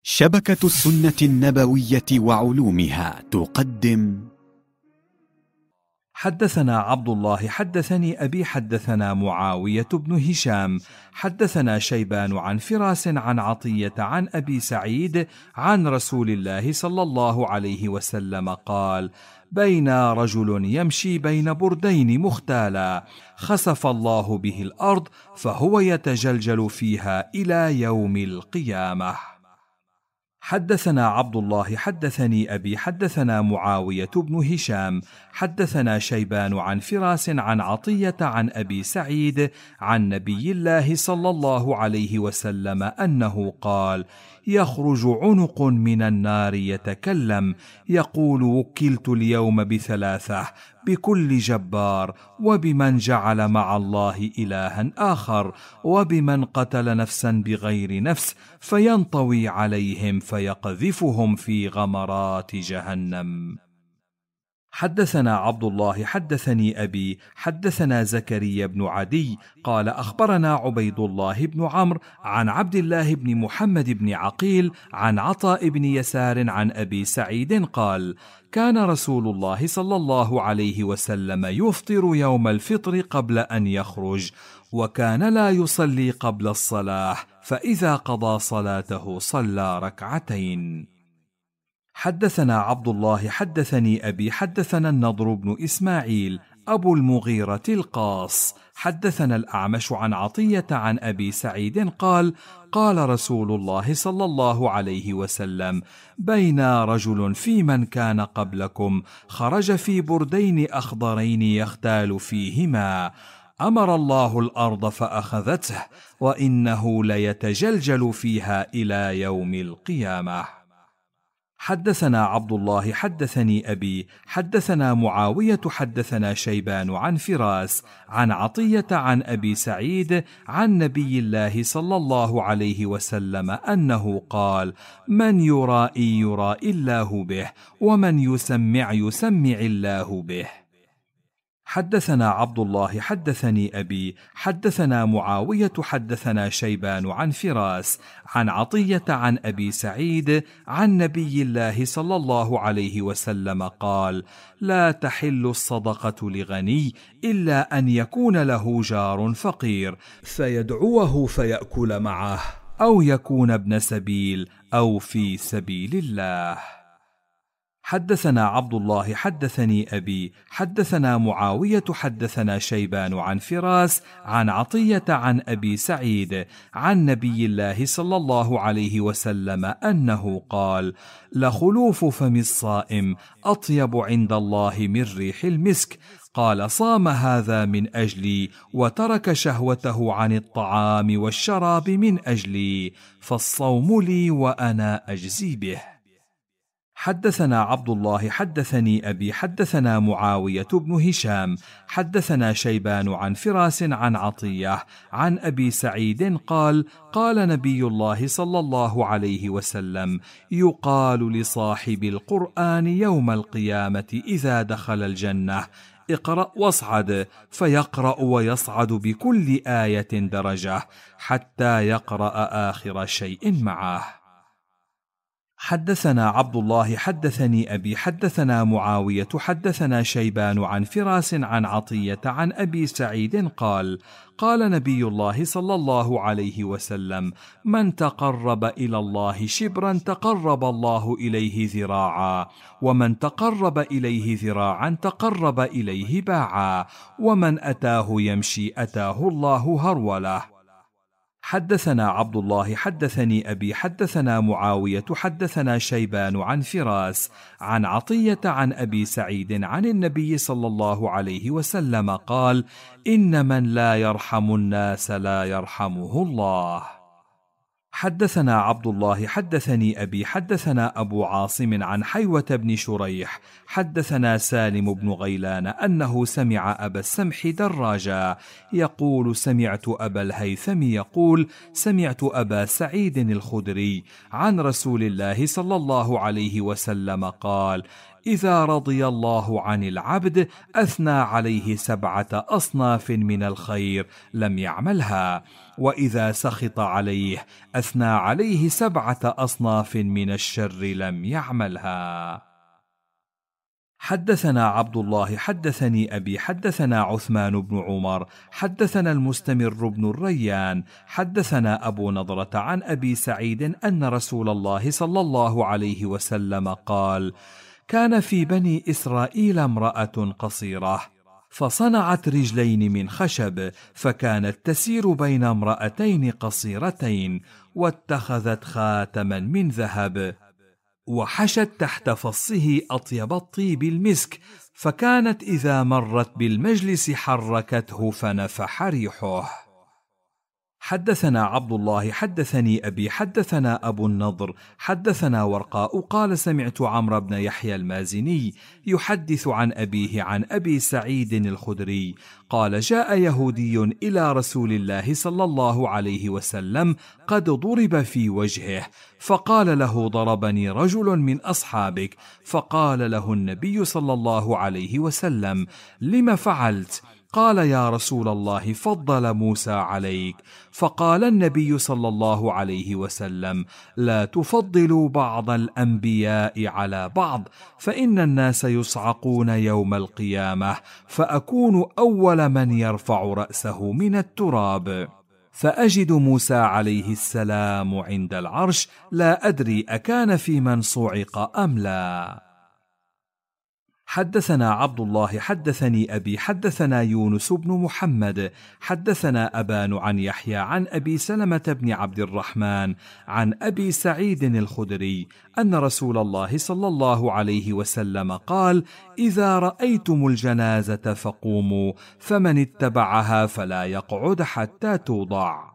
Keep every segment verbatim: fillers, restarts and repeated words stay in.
شبكة السنة النبوية وعلومها تقدم. حدثنا عبد الله حدثني أبي حدثنا معاوية بن هشام حدثنا شيبان عن فراس عن عطية عن أبي سعيد عن رسول الله صلى الله عليه وسلم قال: بين رجل يمشي بين بردين مختالا خسف الله به الأرض فهو يتجلجل فيها إلى يوم القيامة. حدثنا عبد الله حدثني أبي حدثنا معاوية بن هشام حدثنا شيبان عن فراس عن عطية عن أبي سعيد عن نبي الله صلى الله عليه وسلم أنه قال: يخرج عنق من النار يتكلم يقول: وكلت اليوم بثلاثة، بكل جبار، وبمن جعل مع الله إلها آخر، وبمن قتل نفسا بغير نفس، فينطوي عليهم فيقذفهم في غمرات جهنم. حدثنا عبد الله حدثني أبي حدثنا زكريا بن عدي قال: أخبرنا عبيد الله بن عمرو عن عبد الله بن محمد بن عقيل عن عطاء بن يسار عن أبي سعيد قال: كان رسول الله صلى الله عليه وسلم يفطر يوم الفطر قبل أن يخرج، وكان لا يصلي قبل الصلاة، فإذا قضى صلاته صلى ركعتين. حدثنا عبد الله حدثني أبي حدثنا النضر بن إسماعيل أبو المغيرة القاص حدثنا الأعمش عن عطية عن أبي سعيد قال: قال رسول الله صلى الله عليه وسلم: بين رجل في من كان قبلكم خرج في بردين أخضرين يختال فيهما، أمر الله الأرض فأخذته، وإنه ليتجلجل فيها إلى يوم القيامة. حدثنا عبد الله حدثني أبي حدثنا معاوية حدثنا شيبان عن فراس عن عطية عن أبي سعيد عن نبي الله صلى الله عليه وسلم أنه قال: من يرائي يرائي الله به، ومن يسمع يسمع الله به. حدثنا عبد الله حدثني أبي حدثنا معاوية حدثنا شيبان عن فراس عن عطية عن أبي سعيد عن نبي الله صلى الله عليه وسلم قال: لا تحل الصدقة لغني إلا أن يكون له جار فقير فيدعوه فيأكل معه، أو يكون ابن سبيل أو في سبيل الله. حدثنا عبد الله حدثني أبي حدثنا معاوية حدثنا شيبان عن فراس عن عطية عن أبي سعيد عن نبي الله صلى الله عليه وسلم أنه قال: لخلوف فم الصائم أطيب عند الله من ريح المسك. قال: صام هذا من أجلي، وترك شهوته عن الطعام والشراب من أجلي، فالصوم لي وأنا أجزي به. حدثنا عبد الله حدثني أبي حدثنا معاوية بن هشام حدثنا شيبان عن فراس عن عطية عن أبي سعيد قال: قال نبي الله صلى الله عليه وسلم: يقال لصاحب القرآن يوم القيامة إذا دخل الجنة: اقرأ واصعد، فيقرأ ويصعد بكل آية درجة حتى يقرأ آخر شيء معه. حدثنا عبد الله حدثني أبي حدثنا معاوية حدثنا شيبان عن فراس عن عطية عن أبي سعيد قال: قال نبي الله صلى الله عليه وسلم: من تقرب إلى الله شبرا تقرب الله إليه ذراعا، ومن تقرب إليه ذراعا تقرب إليه باعا، ومن أتاه يمشي أتاه الله هرولة. حدثنا عبد الله حدثني أبي حدثنا معاوية حدثنا شيبان عن فراس عن عطية عن أبي سعيد عن النبي صلى الله عليه وسلم قال: إن من لا يرحم الناس لا يرحمه الله. حدثنا عبد الله حدثني أبي حدثنا أبو عاصم عن حيوة بن شريح حدثنا سالم بن غيلان أنه سمع أبا السمح دراجا يقول: سمعت أبا الهيثم يقول: سمعت أبا سعيد الخدري عن رسول الله صلى الله عليه وسلم قال: إذا رضي الله عن العبد أثنى عليه سبعة أصناف من الخير لم يعملها، وإذا سخط عليه أثنى عليه سبعة أصناف من الشر لم يعملها. حدثنا عبد الله حدثني أبي حدثنا عثمان بن عمر حدثنا المستمر بن الريان حدثنا أبو نضرة عن أبي سعيد أن رسول الله صلى الله عليه وسلم قال: كان في بني إسرائيل امرأة قصيرة فصنعت رجلين من خشب، فكانت تسير بين امرأتين قصيرتين، واتخذت خاتما من ذهب، وحشت تحت فصه أطيب الطيب المسك، فكانت إذا مرت بالمجلس حركته فنفح ريحه. حدثنا عبد الله حدثني أبي حدثنا أبو النضر حدثنا ورقاء قال: سمعت عمرو بن يحيى المازني يحدث عن أبيه عن أبي سعيد الخدري قال: جاء يهودي إلى رسول الله صلى الله عليه وسلم قد ضرب في وجهه، فقال له: ضربني رجل من أصحابك. فقال له النبي صلى الله عليه وسلم: لم فعلت؟ قال: يا رسول الله، فضل موسى عليك. فقال النبي صلى الله عليه وسلم: لا تفضلوا بعض الأنبياء على بعض، فإن الناس يصعقون يوم القيامة، فأكون أول من يرفع رأسه من التراب، فأجد موسى عليه السلام عند العرش، لا أدري أكان في من صعق أم لا. حدثنا عبد الله حدثني أبي حدثنا يونس بن محمد حدثنا أبان عن يحيى عن أبي سلمة بن عبد الرحمن عن أبي سعيد الخدري أن رسول الله صلى الله عليه وسلم قال: إذا رأيتم الجنازة فقوموا، فمن اتبعها فلا يقعد حتى توضع.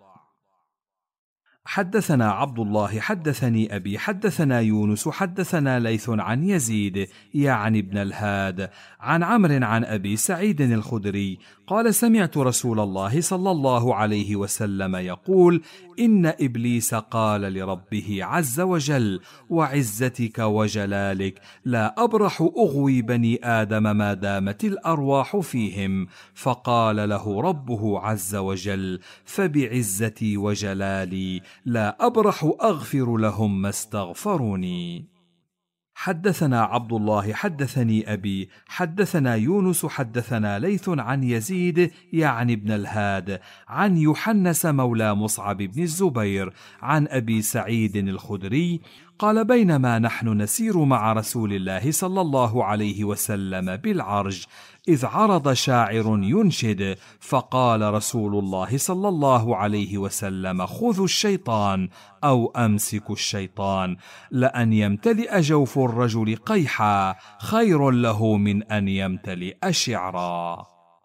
حدثنا عبد الله حدثني أبي حدثنا يونس حدثنا ليث عن يزيد يعني ابن الهاد عن عمرو عن أبي سعيد الخدري قال: سمعت رسول الله صلى الله عليه وسلم يقول: إن إبليس قال لربه عز وجل: وعزتك وجلالك لا أبرح أغوي بني آدم ما دامت الأرواح فيهم. فقال له ربه عز وجل: فبعزتي وجلالي لا أبرح أغفر لهم ما استغفروني. حدثنا عبد الله حدثني أبي حدثنا يونس حدثنا ليث عن يزيد يعني ابن الهاد عن يحنس مولى مصعب بن الزبير عن أبي سعيد الخدري قال: بينما نحن نسير مع رسول الله صلى الله عليه وسلم بالعرج، إذ عرض شاعر ينشد، فقال رسول الله صلى الله عليه وسلم: خذوا الشيطان أو أمسكوا الشيطان، لأن يمتلئ جوف الرجل قيحا خير له من أن يمتلئ شعرا.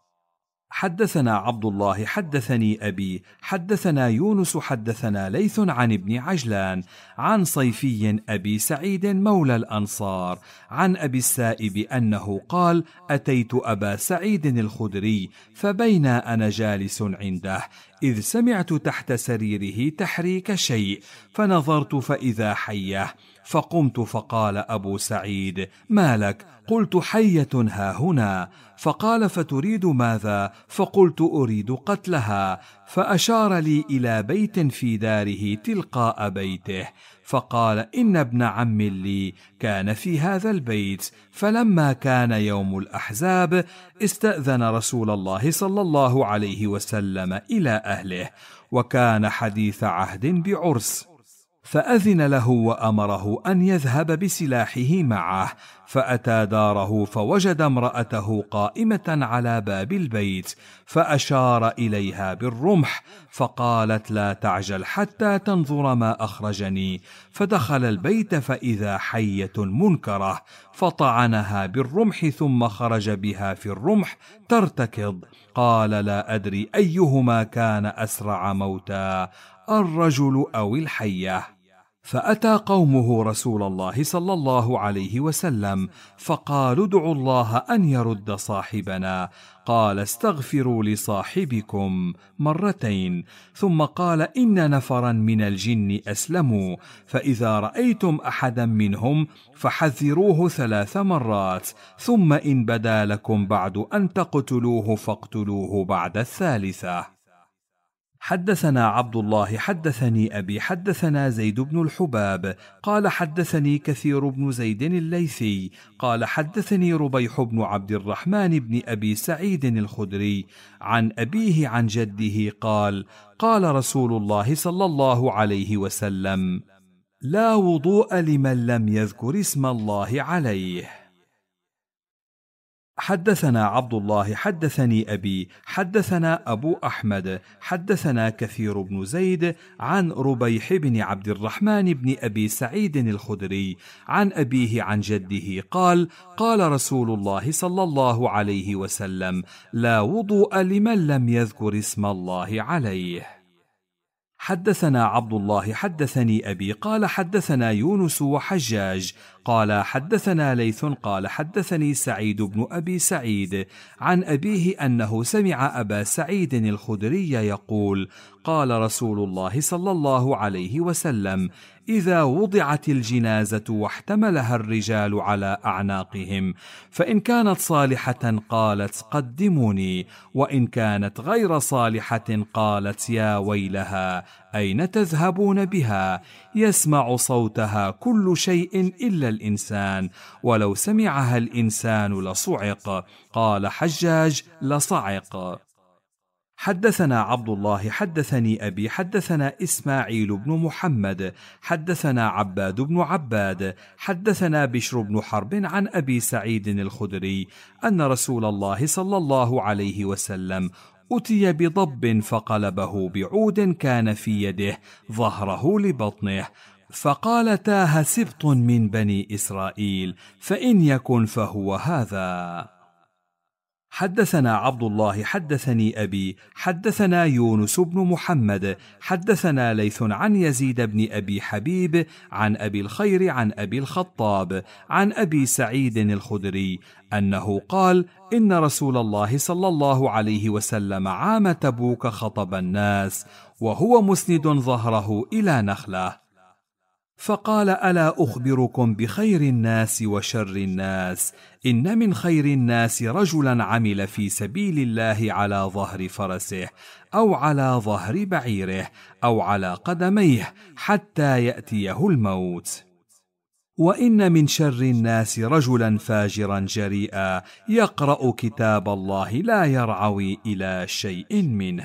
حدثنا عبد الله حدثني أبي حدثنا يونس حدثنا ليث عن ابن عجلان عن صيفي أبي سعيد مولى الأنصار عن أبي السائب أنه قال: أتيت أبا سعيد الخدري فبينا أنا جالس عنده إذ سمعت تحت سريره تحريك شيء، فنظرت فإذا حية، فقمت فقال أبو سعيد: ما لك؟ قلت: حية ها هنا. فقال: فتريد ماذا؟ فقلت: أريد قتلها. فأشار لي إلى بيت في داره تلقاء بيته، فقال: إن ابن عم لي كان في هذا البيت، فلما كان يوم الأحزاب استأذن رسول الله صلى الله عليه وسلم إلى أهله، وكان حديث عهد بعرس، فأذن له وأمره أن يذهب بسلاحه معه، فأتى داره فوجد امرأته قائمة على باب البيت، فأشار إليها بالرمح، فقالت: لا تعجل حتى تنظر ما أخرجني. فدخل البيت فإذا حية منكرة، فطعنها بالرمح ثم خرج بها في الرمح ترتكض. قال: لا أدري أيهما كان أسرع موتا، الرجل أو الحية. فأتى قومه رسول الله صلى الله عليه وسلم فقالوا ادعوا الله أن يرد صاحبنا. قال استغفروا لصاحبكم مرتين، ثم قال إن نفرا من الجن أسلموا، فإذا رأيتم أحدا منهم فحذروه ثلاث مرات، ثم إن بدا لكم بعد أن تقتلوه فاقتلوه بعد الثالثة. حدثنا عبد الله حدثني أبي حدثنا زيد بن الحباب قال حدثني كثير بن زيد الليثي قال حدثني ربيح بن عبد الرحمن بن أبي سعيد الخدري عن أبيه عن جده قال قال رسول الله صلى الله عليه وسلم: لا وضوء لمن لم يذكر اسم الله عليه. حدثنا عبد الله حدثني أبي حدثنا أبو أحمد حدثنا كثير بن زيد عن ربيح بن عبد الرحمن بن أبي سعيد الخدري عن أبيه عن جده قال قال رسول الله صلى الله عليه وسلم: لا وضوء لمن لم يذكر اسم الله عليه. حدثنا عبد الله حدثني أبي قال حدثنا يونس وحجاج قال حدثنا ليث قال حدثني سعيد بن أبي سعيد عن أبيه أنه سمع أبا سعيد الخدري يقول: قال رسول الله صلى الله عليه وسلم: إذا وضعت الجنازة واحتملها الرجال على أعناقهم، فإن كانت صالحة قالت قدموني، وإن كانت غير صالحة قالت يا ويلها أين تذهبون بها؟ يسمع صوتها كل شيء إلا الإنسان، ولو سمعها الإنسان لصعق. قال حجاج: لصعق. حدثنا عبد الله حدثني أبي حدثنا إسماعيل بن محمد حدثنا عباد بن عباد حدثنا بشر بن حرب عن أبي سعيد الخدري أن رسول الله صلى الله عليه وسلم أتي بضب فقلبه بعود كان في يده ظهره لبطنه، فقال: تاه سبط من بني إسرائيل، فإن يكن فهو هذا. حدثنا عبد الله حدثني أبي حدثنا يونس بن محمد حدثنا ليث عن يزيد بن أبي حبيب عن أبي الخير عن أبي الخطاب عن أبي سعيد الخدري أنه قال: إن رسول الله صلى الله عليه وسلم عام تبوك خطب الناس وهو مسند ظهره إلى نخلة، فقال: ألا أخبركم بخير الناس وشر الناس؟ إن من خير الناس رجلا عمل في سبيل الله على ظهر فرسه أو على ظهر بعيره أو على قدميه حتى يأتيه الموت. وإن من شر الناس رجلا فاجرا جريئا يقرأ كتاب الله لا يرعوي إلى شيء منه.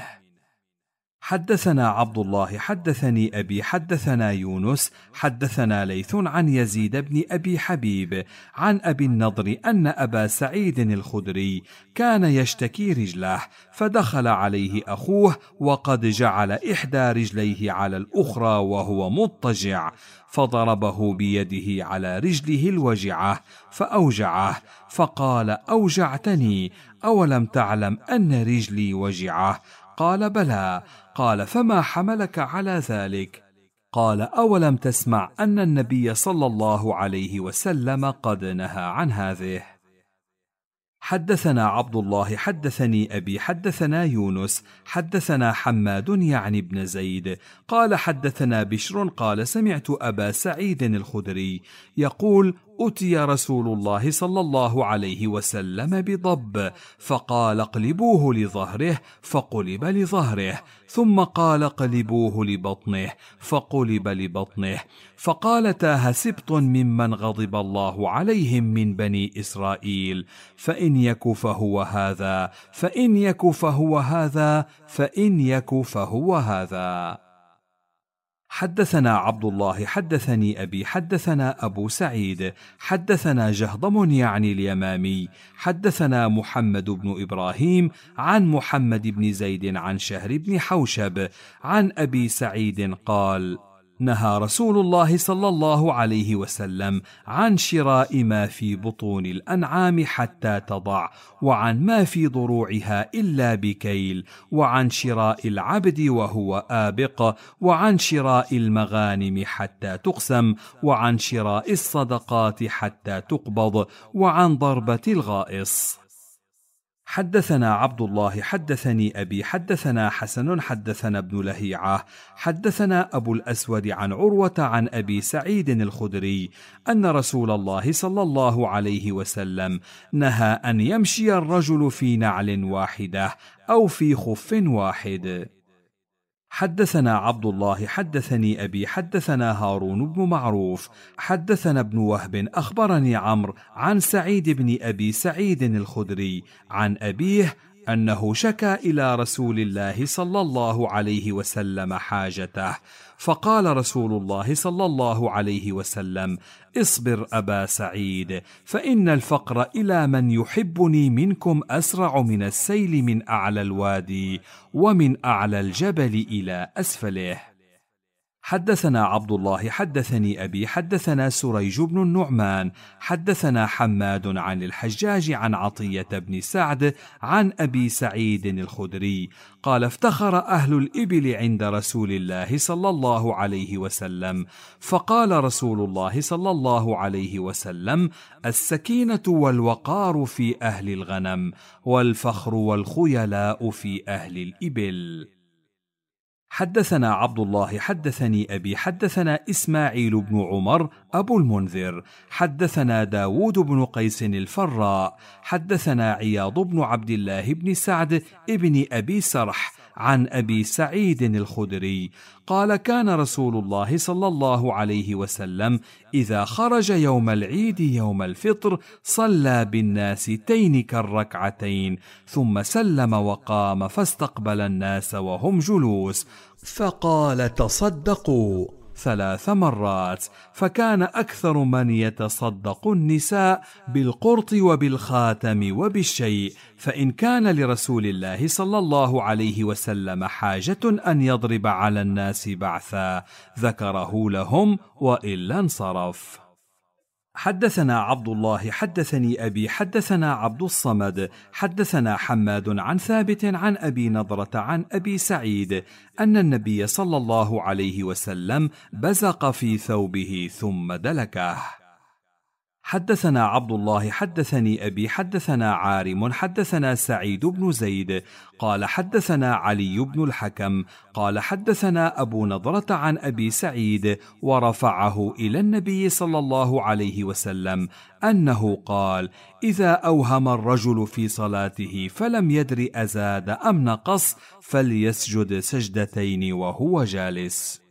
حدثنا عبد الله حدثني أبي حدثنا يونس حدثنا ليث عن يزيد بن أبي حبيب عن أبي النضر أن أبا سعيد الخدري كان يشتكي رجله، فدخل عليه أخوه وقد جعل إحدى رجليه على الأخرى وهو مضطجع، فضربه بيده على رجله الوجعة فأوجعه، فقال: أوجعتني، أولم تعلم أن رجلي وجعة؟ قال: بلى. قال: فما حملك على ذلك؟ قال: أولم تسمع أن النبي صلى الله عليه وسلم قد نهى عن هذه. حدثنا عبد الله حدثني أبي حدثنا يونس حدثنا حماد يعني بن زيد قال حدثنا بشر قال: سمعت أبا سعيد الخدري يقول: أتي رسول الله صلى الله عليه وسلم بضب، فقال: اقلبوه لظهره، فقلب لظهره، ثم قال: اقلبوه لبطنه، فقلب لبطنه، فقال: تاه سبط ممن غضب الله عليهم من بني إسرائيل، فإن يك فهو هذا، فإن يك فهو هذا، فإن يك فهو هذا. حدثنا عبد الله حدثني أبي حدثنا أبو سعيد حدثنا جهضم يعني اليمامي حدثنا محمد بن إبراهيم عن محمد بن زيد عن شهر بن حوشب عن أبي سعيد قال: نهى رسول الله صلى الله عليه وسلم عن شراء ما في بطون الأنعام حتى تضع، وعن ما في ضروعها إلا بكيل، وعن شراء العبد وهو آبق، وعن شراء المغانم حتى تقسم، وعن شراء الصدقات حتى تقبض، وعن ضربة الغائص. حدثنا عبد الله حدثني أبي حدثنا حسن حدثنا ابن لهيعة حدثنا أبو الأسود عن عروة عن أبي سعيد الخدري أن رسول الله صلى الله عليه وسلم نهى أن يمشي الرجل في نعل واحدة أو في خف واحد. حدثنا عبد الله حدثني أبي حدثنا هارون بن معروف حدثنا ابن وهب أخبرني عمرو عن سعيد بن أبي سعيد الخدري عن أبيه أنه شكى إلى رسول الله صلى الله عليه وسلم حاجته، فقال رسول الله صلى الله عليه وسلم: اصبر أبا سعيد، فإن الفقر إلى من يحبني منكم أسرع من السيل من أعلى الوادي ومن أعلى الجبل إلى أسفله. حدثنا عبد الله حدثني أبي حدثنا سريج بن النعمان حدثنا حماد عن الحجاج عن عطية بن سعد عن أبي سعيد الخدري قال: افتخر أهل الإبل عند رسول الله صلى الله عليه وسلم، فقال رسول الله صلى الله عليه وسلم: السكينة والوقار في أهل الغنم، والفخر والخيلاء في أهل الإبل. حدثنا عبد الله حدثني أبي حدثنا إسماعيل بن عمر أبو المنذر حدثنا داود بن قيس الفراء حدثنا عياض بن عبد الله بن سعد ابن أبي سرح عن أبي سعيد الخدري قال: كان رسول الله صلى الله عليه وسلم إذا خرج يوم العيد يوم الفطر صلى بالناس تينك الركعتين، ثم سلم وقام فاستقبل الناس وهم جلوس، فقال: تصدقوا ثلاث مرات، فكان أكثر من يتصدق النساء بالقرط وبالخاتم وبالشيء، فإن كان لرسول الله صلى الله عليه وسلم حاجة أن يضرب على الناس بعثا ذكره لهم، وإلا انصرف. حدثنا عبد الله حدثني أبي حدثنا عبد الصمد حدثنا حماد عن ثابت عن أبي نضرة عن أبي سعيد أن النبي صلى الله عليه وسلم بزق في ثوبه ثم دلكه. حدثنا عبد الله حدثني أبي حدثنا عارم حدثنا سعيد بن زيد قال حدثنا علي بن الحكم قال حدثنا أبو نضرة عن أبي سعيد ورفعه إلى النبي صلى الله عليه وسلم أنه قال: إذا أوهم الرجل في صلاته فلم يدر أزاد أم نقص فليسجد سجدتين وهو جالس.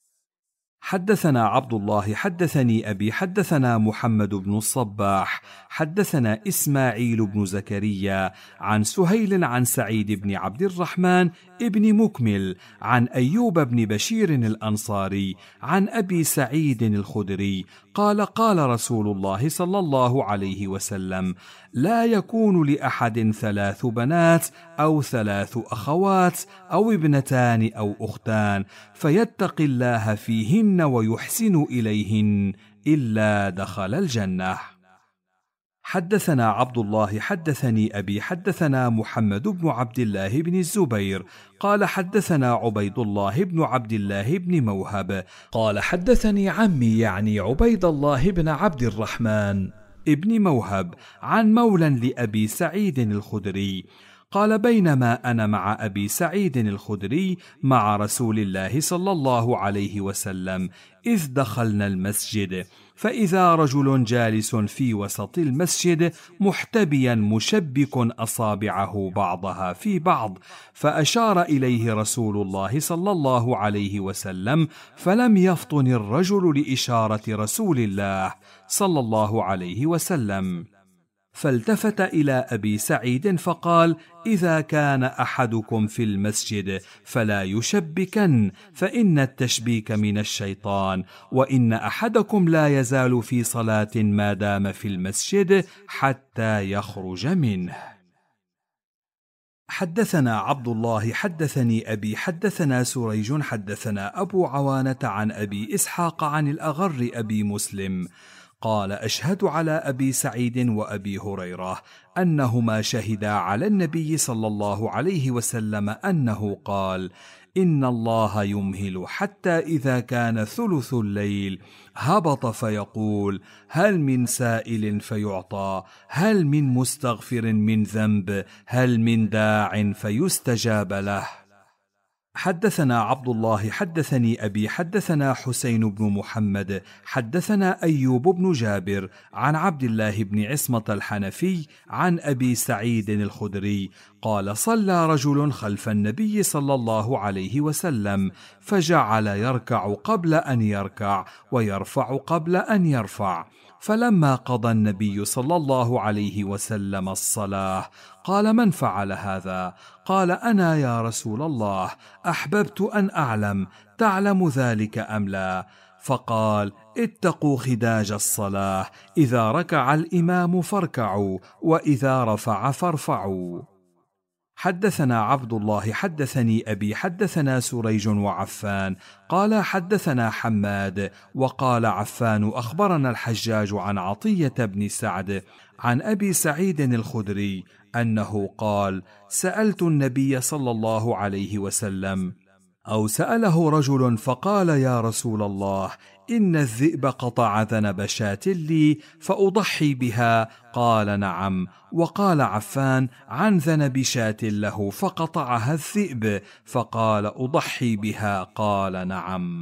حدثنا عبد الله حدثني أبي حدثنا محمد بن الصباح حدثنا إسماعيل بن زكريا عن سهيل عن سعيد بن عبد الرحمن ابن مكمل عن أيوب بن بشير الأنصاري عن أبي سعيد الخدري قال: قال رسول الله صلى الله عليه وسلم: لا يكون لأحد ثلاث بنات أو ثلاث أخوات أو ابنتان أو أختان فيتقي الله فيهن ويحسن إليهن إلا دخل الجنة. حدثنا عبد الله حدثني أبي حدثنا محمد بن عبد الله بن الزبير قال حدثنا عبيد الله بن عبد الله بن موهب قال حدثني عمي يعني عبيد الله بن عبد الرحمن ابن موهب عن مولى لأبي سعيد الخدري قال: بينما أنا مع أبي سعيد الخدري مع رسول الله صلى الله عليه وسلم إذ دخلنا المسجد، فإذا رجل جالس في وسط المسجد محتبيا مشبك أصابعه بعضها في بعض، فأشار إليه رسول الله صلى الله عليه وسلم، فلم يفطن الرجل لإشارة رسول الله صلى الله عليه وسلم، فالتفت إلى أبي سعيد فقال: إذا كان أحدكم في المسجد فلا يشبكن، فإن التشبيك من الشيطان، وإن أحدكم لا يزال في صلاة ما دام في المسجد حتى يخرج منه. حدثنا عبد الله حدثني أبي حدثنا سريج حدثنا أبو عوانة عن أبي إسحاق عن الأغر أبي مسلم قال أشهد على أبي سعيد وأبي هريرة أنهما شهدا على النبي صلى الله عليه وسلم أنه قال: إن الله يمهل حتى إذا كان ثلث الليل هبط فيقول: هل من سائل فيعطى، هل من مستغفر من ذنب، هل من داع فيستجاب له. حدثنا عبد الله حدثني أبي حدثنا حسين بن محمد حدثنا أيوب بن جابر عن عبد الله بن عصمة الحنفي عن أبي سعيد الخدري قال: صلى رجل خلف النبي صلى الله عليه وسلم فجعل يركع قبل أن يركع ويرفع قبل أن يرفع، فلما قضى النبي صلى الله عليه وسلم الصلاة قال: من فعل هذا؟ قال: أنا يا رسول الله، أحببت أن أعلم تعلم ذلك أم لا؟ فقال: اتقوا خداج الصلاة، إذا ركع الإمام فاركعوا، وإذا رفع فارفعوا. حدثنا عبد الله حدثني أبي حدثنا سريج وعفان قال حدثنا حماد وقال عفان أخبرنا الحجاج عن عطية بن سعد عن أبي سعيد الخدري أنه قال: سألت النبي صلى الله عليه وسلم، أو سأله رجل فقال: يا رسول الله، إن الذئب قطع ذنب شاة لي فأضحي بها؟ قال: نعم. وقال عفان عن ذنب شاة له فقطعها الذئب فقال: أضحي بها؟ قال: نعم.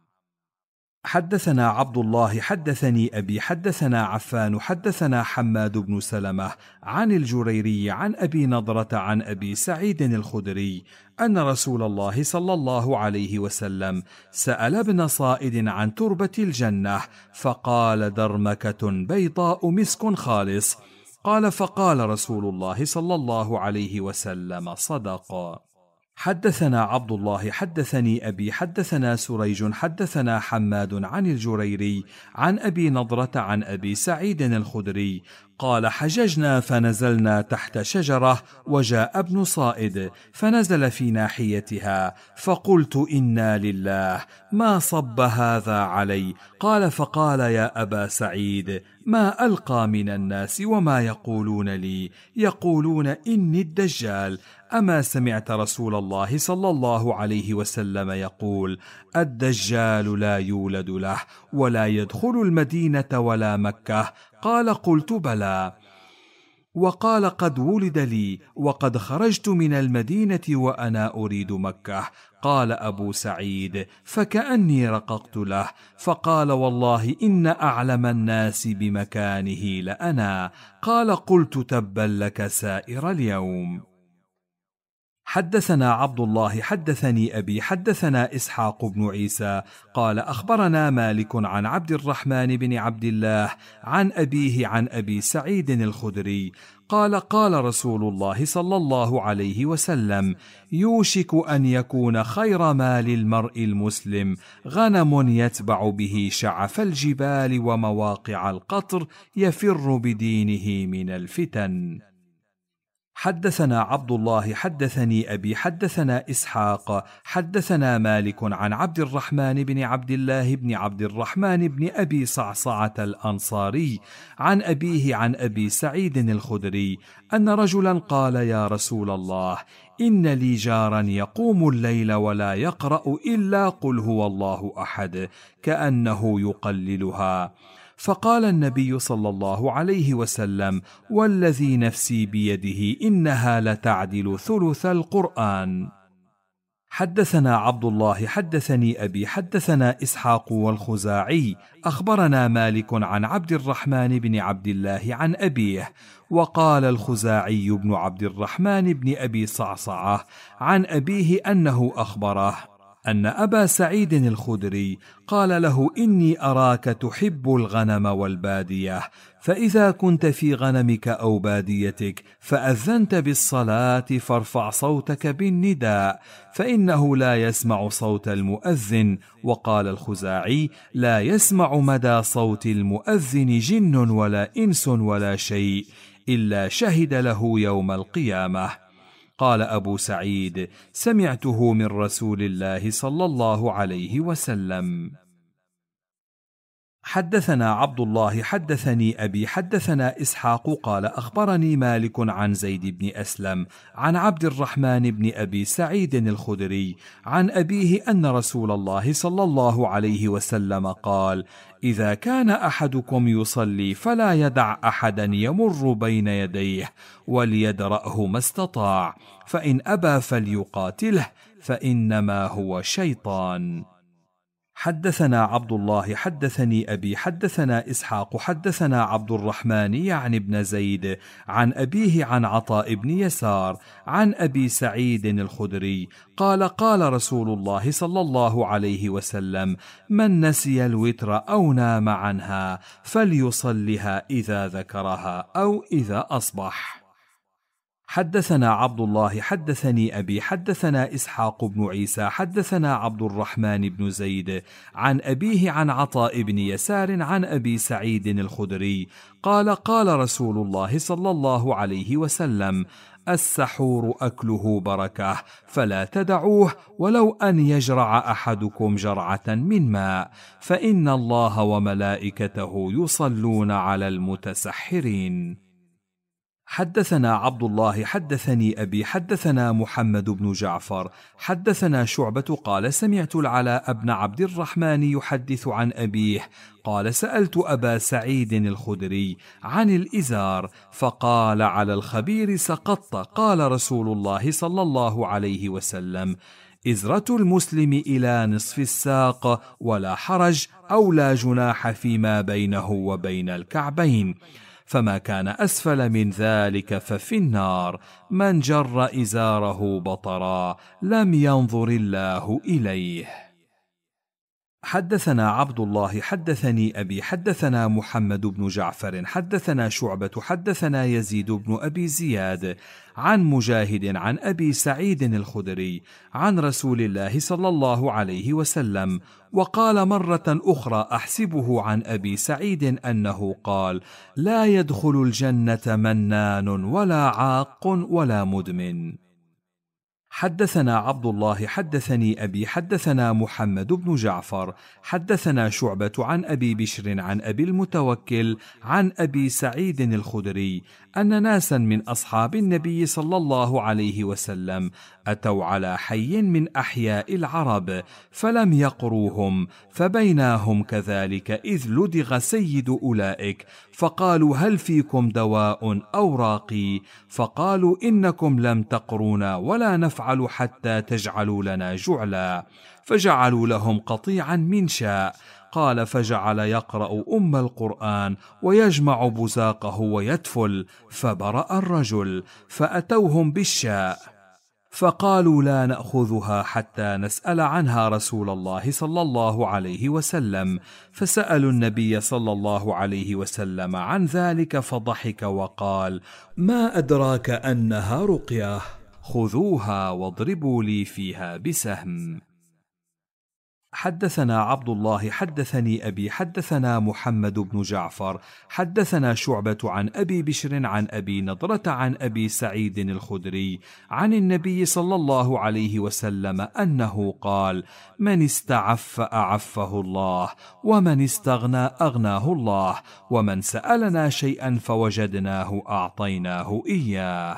حدثنا عبد الله حدثني أبي حدثنا عفان حدثنا حماد بن سلمة عن الجريري عن أبي نضرة عن أبي سعيد الخدري أن رسول الله صلى الله عليه وسلم سأل ابن صائد عن تربة الجنة فقال: درمكة بيضاء مسك خالص. قال: فقال رسول الله صلى الله عليه وسلم: صدق. حدثنا عبد الله حدثني أبي حدثنا سريج حدثنا حماد عن الجريري عن أبي نضرة عن أبي سعيد الخدري قال: حججنا فنزلنا تحت شجرة وجاء ابن صائد فنزل في ناحيتها فقلت: إنا لله، ما صب هذا علي؟ قال: فقال: يا أبا سعيد، ما ألقى من الناس وما يقولون لي؟ يقولون إني الدجال. أما سمعت رسول الله صلى الله عليه وسلم يقول: الدجال لا يولد له ولا يدخل المدينة ولا مكة؟ قال: قلت: بلى. وقال: قد ولد لي وقد خرجت من المدينة وأنا أريد مكة. قال أبو سعيد: فكأني رققت له، فقال: والله إن أعلم الناس بمكانه لأنا. قال: قلت: تبا لك سائر اليوم. حدثنا عبد الله حدثني أبي حدثنا إسحاق بن عيسى قال أخبرنا مالك عن عبد الرحمن بن عبد الله عن أبيه عن أبي سعيد الخدري قال: قال رسول الله صلى الله عليه وسلم: يوشك أن يكون خير مال المرء المسلم غنم يتبع به شعف الجبال ومواقع القطر يفر بدينه من الفتن. حدثنا عبد الله حدثني أبي حدثنا إسحاق حدثنا مالك عن عبد الرحمن بن عبد الله بن عبد الرحمن بن أبي صعصعة الأنصاري عن أبيه عن أبي سعيد الخدري أن رجلا قال: يا رسول الله، إن لي جارا يقوم الليل ولا يقرأ إلا قل هو الله أحد كأنه يقللها. فقال النبي صلى الله عليه وسلم: والذي نفسي بيده إنها لتعدل ثلث القرآن. حدثنا عبد الله حدثني أبي حدثنا إسحاق والخزاعي أخبرنا مالك عن عبد الرحمن بن عبد الله عن أبيه. وقال الخزاعي بن عبد الرحمن بن أبي صعصعة عن أبيه أنه أخبره أن أبا سعيد الخدري قال له: إني أراك تحب الغنم والبادية، فإذا كنت في غنمك أو باديتك فأذنت بالصلاة فارفع صوتك بالنداء، فإنه لا يسمع صوت المؤذن. وقال الخزاعي: لا يسمع مدى صوت المؤذن جن ولا إنس ولا شيء إلا شهد له يوم القيامة. قال أبو سعيد: سمعته من رسول الله صلى الله عليه وسلم. حدثنا عبد الله حدثني أبي حدثنا إسحاق قال أخبرني مالك عن زيد بن أسلم عن عبد الرحمن بن أبي سعيد الخدري عن أبيه أن رسول الله صلى الله عليه وسلم قال: إذا كان أحدكم يصلي فلا يدع أحدا يمر بين يديه وليدرأه ما استطاع، فإن أبى فليقاتله فإنما هو شيطان. حدثنا عبد الله حدثني أبي حدثنا إسحاق حدثنا عبد الرحمن يعني ابن زيد عن أبيه عن عطاء بن يسار عن أبي سعيد الخدري قال: قال رسول الله صلى الله عليه وسلم: من نسي الوتر أو نام عنها فليصلها إذا ذكرها أو إذا أصبح. حدثنا عبد الله حدثني أبي حدثنا إسحاق بن عيسى حدثنا عبد الرحمن بن زيد عن أبيه عن عطاء بن يسار عن أبي سعيد الخدري قال: قال رسول الله صلى الله عليه وسلم: السحور أكله بركة فلا تدعوه ولو أن يجرع أحدكم جرعة من ماء، فإن الله وملائكته يصلون على المتسحرين. حدثنا عبد الله حدثني أبي حدثنا محمد بن جعفر حدثنا شعبة قال: سمعت العلاء بن عبد الرحمن يحدث عن أبيه قال: سألت أبا سعيد الخدري عن الإزار فقال: على الخبير سقطت. قال رسول الله صلى الله عليه وسلم: إزرة المسلم إلى نصف الساق ولا حرج أو لا جناح فيما بينه وبين الكعبين، فما كان أسفل من ذلك ففي النار. من جر إزاره بطرا لم ينظر الله إليه. حدثنا عبد الله حدثني أبي حدثنا محمد بن جعفر حدثنا شعبة حدثنا يزيد بن أبي زياد عن مجاهد عن أبي سعيد الخدري عن رسول الله صلى الله عليه وسلم، وقال مرة أخرى أحسبه عن أبي سعيد أنه قال: لا يدخل الجنة منان ولا عاق ولا مدمن. حدثنا عبد الله حدثني أبي حدثنا محمد بن جعفر حدثنا شعبة عن أبي بشر عن أبي المتوكل عن أبي سعيد الخدري أن ناسا من أصحاب النبي صلى الله عليه وسلم أتوا على حي من أحياء العرب فلم يقروهم، فبيناهم كذلك إذ لدغ سيد أولئك، فقالوا: هل فيكم دواء أو راقي؟ فقالوا: إنكم لم تقرونا ولا نفعل حتى تجعلوا لنا جعلا، فجعلوا لهم قطيعا من شاء. قال: فجعل يقرأ أم القرآن ويجمع بزاقه ويتفل، فبرأ الرجل، فأتوهم بالشاء فقالوا: لا نأخذها حتى نسأل عنها رسول الله صلى الله عليه وسلم، فسألوا النبي صلى الله عليه وسلم عن ذلك فضحك وقال: ما أدراك أنها رقية، خذوها واضربوا لي فيها بسهم. حدثنا عبد الله حدثني أبي حدثنا محمد بن جعفر حدثنا شعبة عن أبي بشر عن أبي نضرة عن أبي سعيد الخدري عن النبي صلى الله عليه وسلم أنه قال: من استعف أعفه الله، ومن استغنى أغناه الله، ومن سألنا شيئا فوجدناه أعطيناه إياه.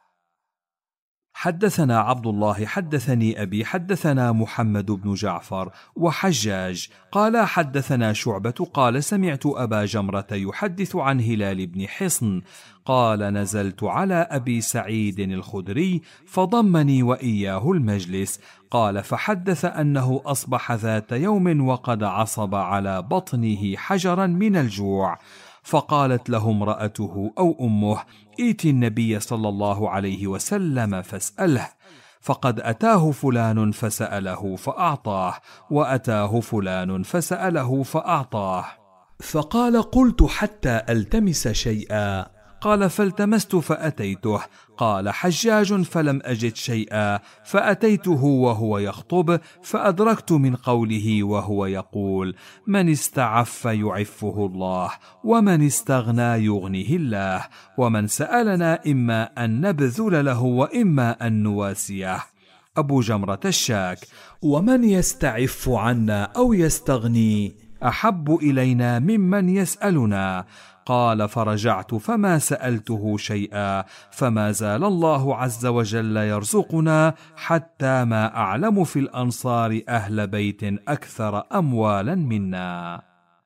حدثنا عبد الله حدثني أبي حدثنا محمد بن جعفر وحجاج قال: حدثنا شعبة قال: سمعت أبا جمرة يحدث عن هلال بن حصن قال: نزلت على أبي سعيد الخدري فضمني وإياه المجلس. قال: فحدث أنه أصبح ذات يوم وقد عصب على بطنه حجرا من الجوع، فقالت له امرأته أو أمه: ائت النبي صلى الله عليه وسلم فاسأله، فقد أتاه فلان فسأله فأعطاه، وأتاه فلان فسأله فأعطاه. فقال: قلت حتى ألتمس شيئا، قال فالتمست فأتيته. قال حجاج فلم أجد شيئا فأتيته وهو يخطب فأدركت من قوله وهو يقول: من استعف يعفه الله، ومن استغنى يغنه الله، ومن سألنا إما أن نبذل له وإما أن نواسيه. أبو جمرة الشاك: ومن يستعف عنا أو يستغني أحب إلينا ممن يسألنا. قال فرجعت فما سألته شيئا، فما زال الله عز وجل يرزقنا حتى ما أعلم في الأنصار أهل بيت أكثر أموالا منا.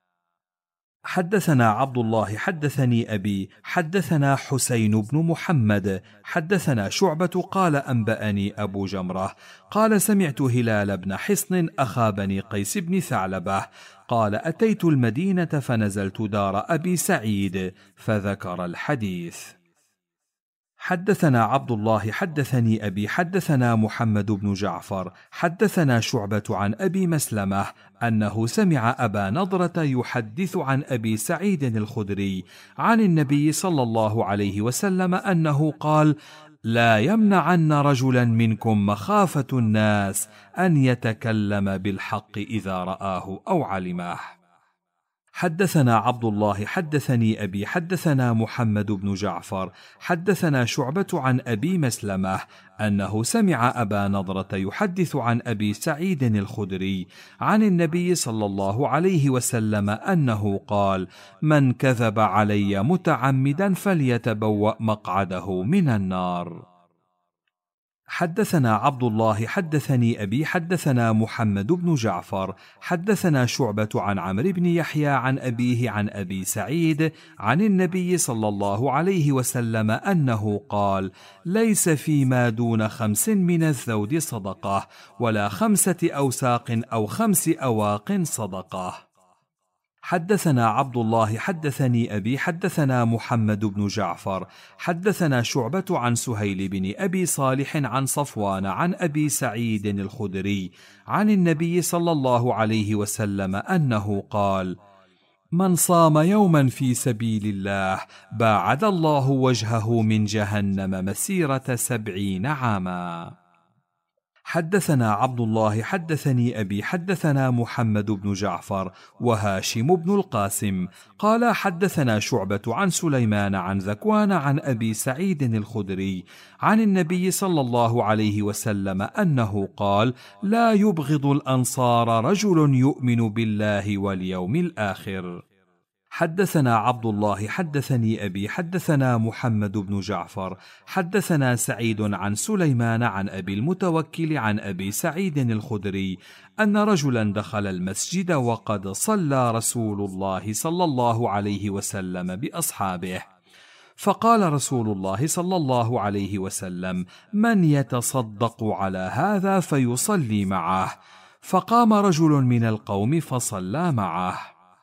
حدثنا عبد الله حدثني أبي حدثنا حسين بن محمد حدثنا شعبة قال أنبأني أبو جمرة قال سمعت هلال بن حصن أخا بني قيس بن ثعلبة قال أتيت المدينة فنزلت دار أبي سعيد فذكر الحديث. حدثنا عبد الله حدثني أبي حدثنا محمد بن جعفر حدثنا شعبة عن أبي مسلمة أنه سمع أبا نضرة يحدث عن أبي سعيد الخدري عن النبي صلى الله عليه وسلم أنه قال: لا يمنعن رجلا منكم مخافة الناس أن يتكلم بالحق إذا رآه أو علمه. حدثنا عبد الله حدثني أبي حدثنا محمد بن جعفر حدثنا شعبة عن أبي مسلمة أنه سمع أبا نضرة يحدث عن أبي سعيد الخدري عن النبي صلى الله عليه وسلم أنه قال: من كذب علي متعمدا فليتبوأ مقعده من النار. حدثنا عبد الله حدثني أبي حدثنا محمد بن جعفر حدثنا شعبة عن عمرو بن يحيى عن أبيه عن أبي سعيد عن النبي صلى الله عليه وسلم أنه قال: ليس فيما دون خمس من الذود صدقة، ولا خمسة أوساق أو خمس أواق صدقة. حدثنا عبد الله حدثني أبي حدثنا محمد بن جعفر حدثنا شعبة عن سهيل بن أبي صالح عن صفوان عن أبي سعيد الخدري عن النبي صلى الله عليه وسلم أنه قال: من صام يوما في سبيل الله باعد الله وجهه من جهنم مسيرة سبعين عاما. حدثنا عبد الله حدثني أبي حدثنا محمد بن جعفر وهاشم بن القاسم قال حدثنا شعبة عن سليمان عن ذكوان عن أبي سعيد الخدري عن النبي صلى الله عليه وسلم أنه قال: لا يبغض الأنصار رجل يؤمن بالله واليوم الآخر. حدثنا عبد الله حدثني أبي حدثنا محمد بن جعفر حدثنا سعيد عن سليمان عن أبي المتوكل عن أبي سعيد الخدري أن رجلا دخل المسجد وقد صلى رسول الله صلى الله عليه وسلم بأصحابه، فقال رسول الله صلى الله عليه وسلم: من يتصدق على هذا فيصلي معه؟ فقام رجل من القوم فصلى معه.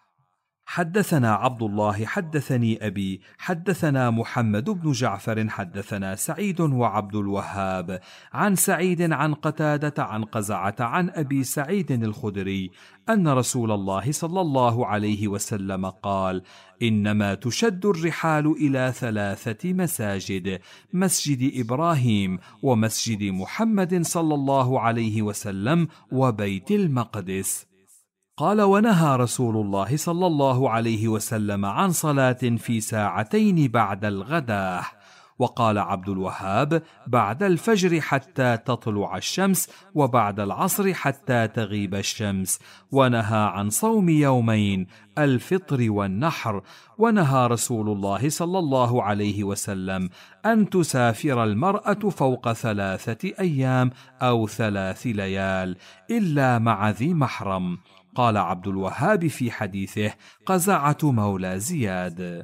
حدثنا عبد الله حدثني أبي حدثنا محمد بن جعفر حدثنا سعيد وعبد الوهاب عن سعيد عن قتادة عن قزعة عن أبي سعيد الخدري أن رسول الله صلى الله عليه وسلم قال: إنما تشد الرحال إلى ثلاثة مساجد: مسجد إبراهيم ومسجد محمد صلى الله عليه وسلم وبيت المقدس. قال: ونهى رسول الله صلى الله عليه وسلم عن صلاة في ساعتين بعد الغداة. وقال عبد الوهاب: بعد الفجر حتى تطلع الشمس، وبعد العصر حتى تغيب الشمس. ونهى عن صوم يومين: الفطر والنحر. ونهى رسول الله صلى الله عليه وسلم أن تسافر المرأة فوق ثلاثة أيام أو ثلاث ليال إلا مع ذي محرم. قال عبد الوهاب في حديثه: قزعة مولى زياد.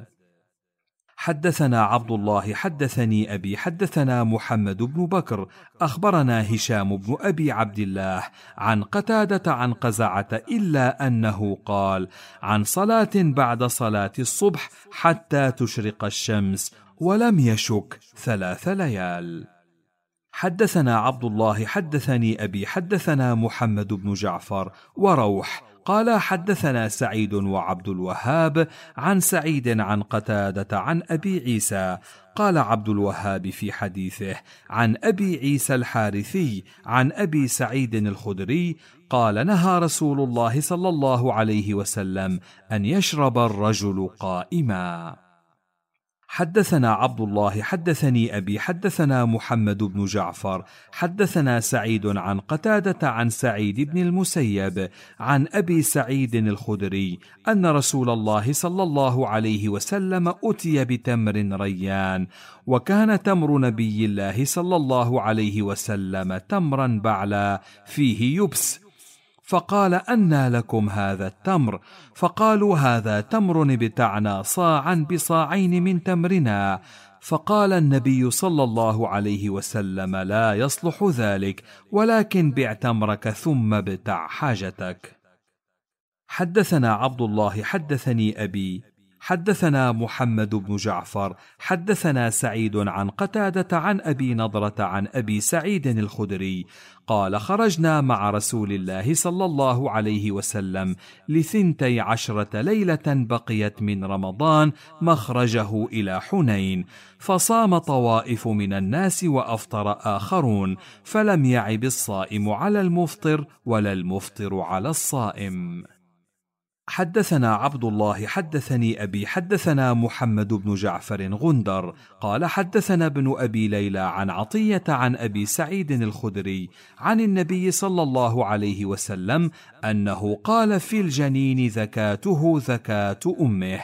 حدثنا عبد الله حدثني أبي حدثنا محمد بن بكر أخبرنا هشام بن أبي عبد الله عن قتادة عن قزعة إلا أنه قال: عن صلاة بعد صلاة الصبح حتى تشرق الشمس، ولم يشك ثلاث ليال. حدثنا عبد الله حدثني أبي حدثنا محمد بن جعفر وروح قال حدثنا سعيد وعبد الوهاب عن سعيد عن قتادة عن أبي عيسى. قال عبد الوهاب في حديثه عن أبي عيسى الحارثي عن أبي سعيد الخدري قال نهى رسول الله صلى الله عليه وسلم أن يشرب الرجل قائما. حدثنا عبد الله حدثني أبي حدثنا محمد بن جعفر حدثنا سعيد عن قتادة عن سعيد بن المسيب عن أبي سعيد الخدري أن رسول الله صلى الله عليه وسلم أتي بتمر ريان، وكان تمر نبي الله صلى الله عليه وسلم تمرا بعلا فيه يبس، فقال أنى لكم هذا التمر؟ فقالوا هذا تمر ابتعنا صاعا بصاعين من تمرنا. فقال النبي صلى الله عليه وسلم لا يصلح ذلك، ولكن بع تمرك ثم ابتع حاجتك. حدثنا عبد الله حدثني أبي حدثنا محمد بن جعفر حدثنا سعيد عن قتادة عن أبي نضرة عن أبي سعيد الخدري قال خرجنا مع رسول الله صلى الله عليه وسلم لثنتي عشرة ليلة بقيت من رمضان مخرجه إلى حنين، فصام طوائف من الناس وأفطر آخرون، فلم يعب الصائم على المفطر ولا المفطر على الصائم. حدثنا عبد الله حدثني أبي حدثنا محمد بن جعفر غندر قال حدثنا ابن أبي ليلى عن عطية عن أبي سعيد الخدري عن النبي صلى الله عليه وسلم أنه قال في الجنين زكاته زكاة أمه.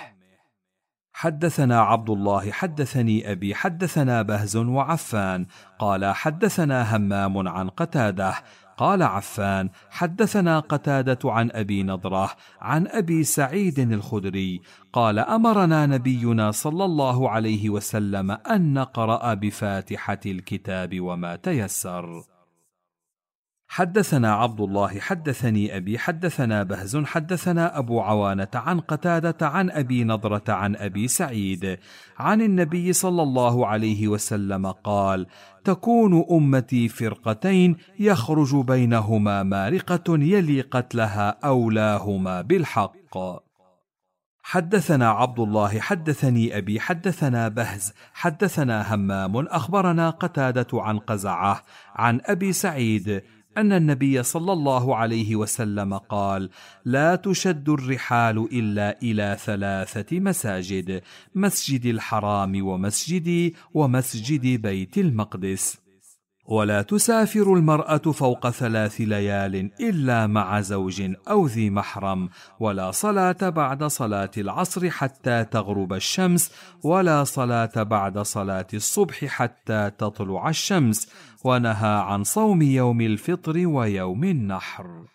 حدثنا عبد الله حدثني أبي حدثنا بهز وعفان قال حدثنا همام عن قتادة قال عفان حدثنا قتادة عن أبي نضرة عن أبي سعيد الخدري قال أمرنا نبينا صلى الله عليه وسلم أن نقرأ بفاتحة الكتاب وما تيسر. حدثنا عبد الله حدثني أبي حدثنا بهز حدثنا أبو عوانة عن قتادة عن أبي نضرة عن أبي سعيد عن النبي صلى الله عليه وسلم قال تكون أمتي فرقتين يخرج بينهما مارقة يلي قتلها أولاهما بالحق. حدثنا عبد الله حدثني أبي حدثنا بهز حدثنا همام أخبرنا قتادة عن قزعة عن أبي سعيد أن النبي صلى الله عليه وسلم قال لا تشد الرحال إلا إلى ثلاثة مساجد: مسجد الحرام ومسجدي ومسجد بيت المقدس. ولا تسافر المرأة فوق ثلاث ليال إلا مع زوج أو ذي محرم، ولا صلاة بعد صلاة العصر حتى تغرب الشمس، ولا صلاة بعد صلاة الصبح حتى تطلع الشمس، ونهى عن صوم يوم الفطر ويوم النحر.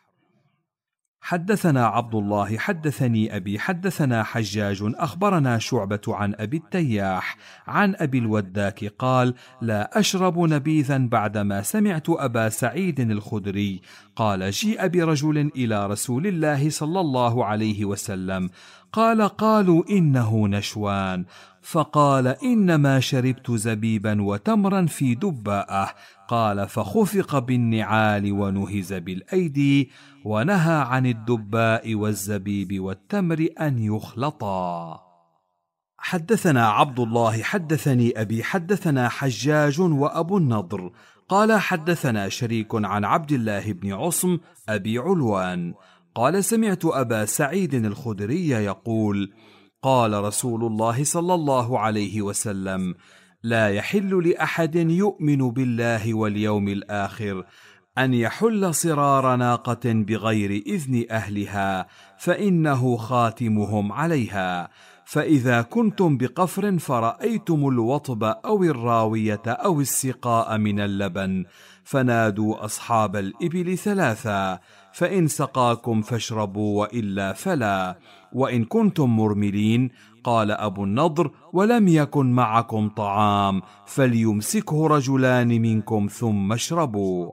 حدثنا عبد الله حدثني أبي حدثنا حجاج أخبرنا شعبة عن أبي التياح عن أبي الوداك قال لا أشرب نبيذا بعدما سمعت أبا سعيد الخدري قال جيء برجل إلى رسول الله صلى الله عليه وسلم قال قالوا إنه نشوان، فقال إنما شربت زبيبا وتمرا في دباءه، قال فخفق بالنعال ونهز بالأيدي، ونهى عن الدباء والزبيب والتمر أن يخلطا. حدثنا عبد الله حدثني أبي حدثنا حجاج وأبو النضر قال حدثنا شريك عن عبد الله بن عصم أبي علوان قال سمعت أبا سعيد الخدري يقول قال رسول الله صلى الله عليه وسلم لا يحل لأحد يؤمن بالله واليوم الآخر أن يحل صرار ناقة بغير إذن أهلها، فإنه خاتمهم عليها. فإذا كنتم بقفر فرأيتم الوطب أو الراوية أو السقاء من اللبن فنادوا أصحاب الإبل ثلاثا، فإن سقاكم فاشربوا وإلا فلا، وإن كنتم مرملين. قال أبو النضر ولم يكن معكم طعام فليمسكه رجلان منكم ثم اشربوا.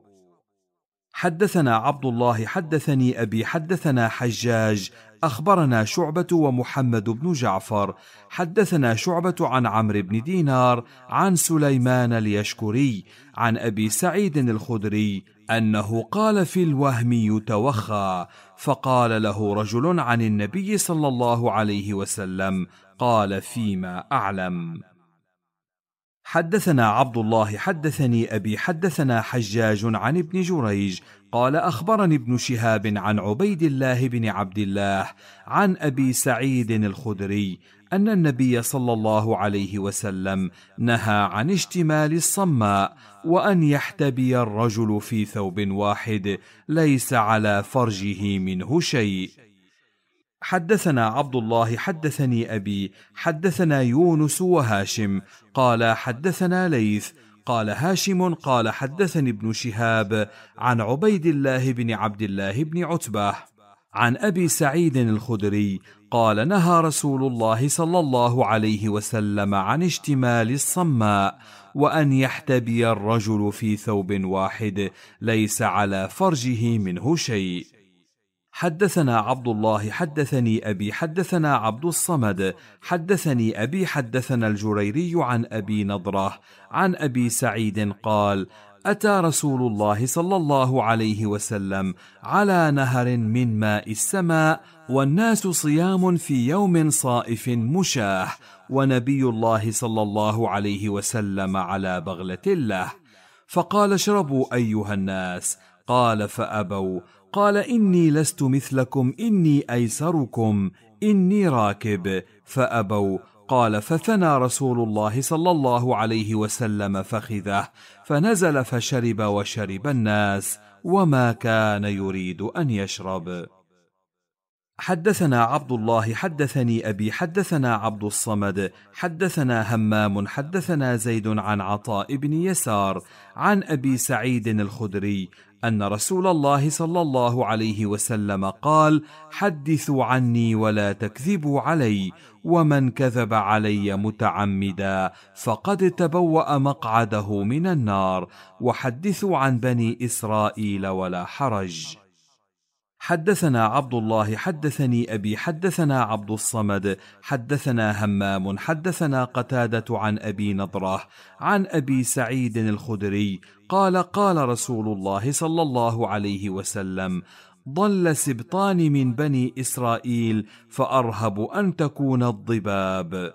حدثنا عبد الله حدثني أبي حدثنا حجاج أخبرنا شعبة ومحمد بن جعفر حدثنا شعبة عن عمرو بن دينار عن سليمان اليشكري عن أبي سعيد الخدري أنه قال في الوهم يتوخى، فقال له رجل عن النبي صلى الله عليه وسلم: قال فيما أعلم. حدثنا عبد الله حدثني أبي حدثنا حجاج عن ابن جريج قال أخبرني ابن شهاب عن عبيد الله بن عبد الله عن أبي سعيد الخدري أن النبي صلى الله عليه وسلم نهى عن اشتمال الصماء، وأن يحتبي الرجل في ثوب واحد ليس على فرجه منه شيء. حدثنا عبد الله حدثني أبي حدثنا يونس وهاشم قال حدثنا ليث قال هاشم قال حدثني ابن شهاب عن عبيد الله بن عبد الله بن عتبة عن أبي سعيد الخدري قال نهى رسول الله صلى الله عليه وسلم عن اشتمال الصماء، وأن يحتبي الرجل في ثوب واحد ليس على فرجه منه شيء. حدثنا عبد الله حدثني أبي حدثنا عبد الصمد حدثني أبي حدثنا الجريري عن أبي نضرة عن أبي سعيد قال: أتى رسول الله صلى الله عليه وسلم على نهر من ماء السماء، والناس صيام في يوم صائف مشاه، ونبي الله صلى الله عليه وسلم على بغلة له، فقال: اشربوا أيها الناس. قال: فأبوا. قال: إني لست مثلكم، إني أيسركم، إني راكب. فأبوا. قال: فثنى رسول الله صلى الله عليه وسلم فخذه، فنزل فشرب وشرب الناس، وما كان يريد أن يشرب. حدثنا عبد الله حدثني أبي حدثنا عبد الصمد حدثنا همام حدثنا زيد عن عطاء بن يسار عن أبي سعيد الخدري أن رسول الله صلى الله عليه وسلم قال: حدثوا عني ولا تكذبوا علي، ومن كذب علي متعمدا فقد تبوأ مقعده من النار، وحدثوا عن بني إسرائيل ولا حرج. حدثنا عبد الله حدثني أبي حدثنا عبد الصمد حدثنا همام حدثنا قتادة عن أبي نضرة عن أبي سعيد الخدري قال: قال رسول الله صلى الله عليه وسلم: ضل سبطان من بني إسرائيل فأرهب أن تكون الضباب.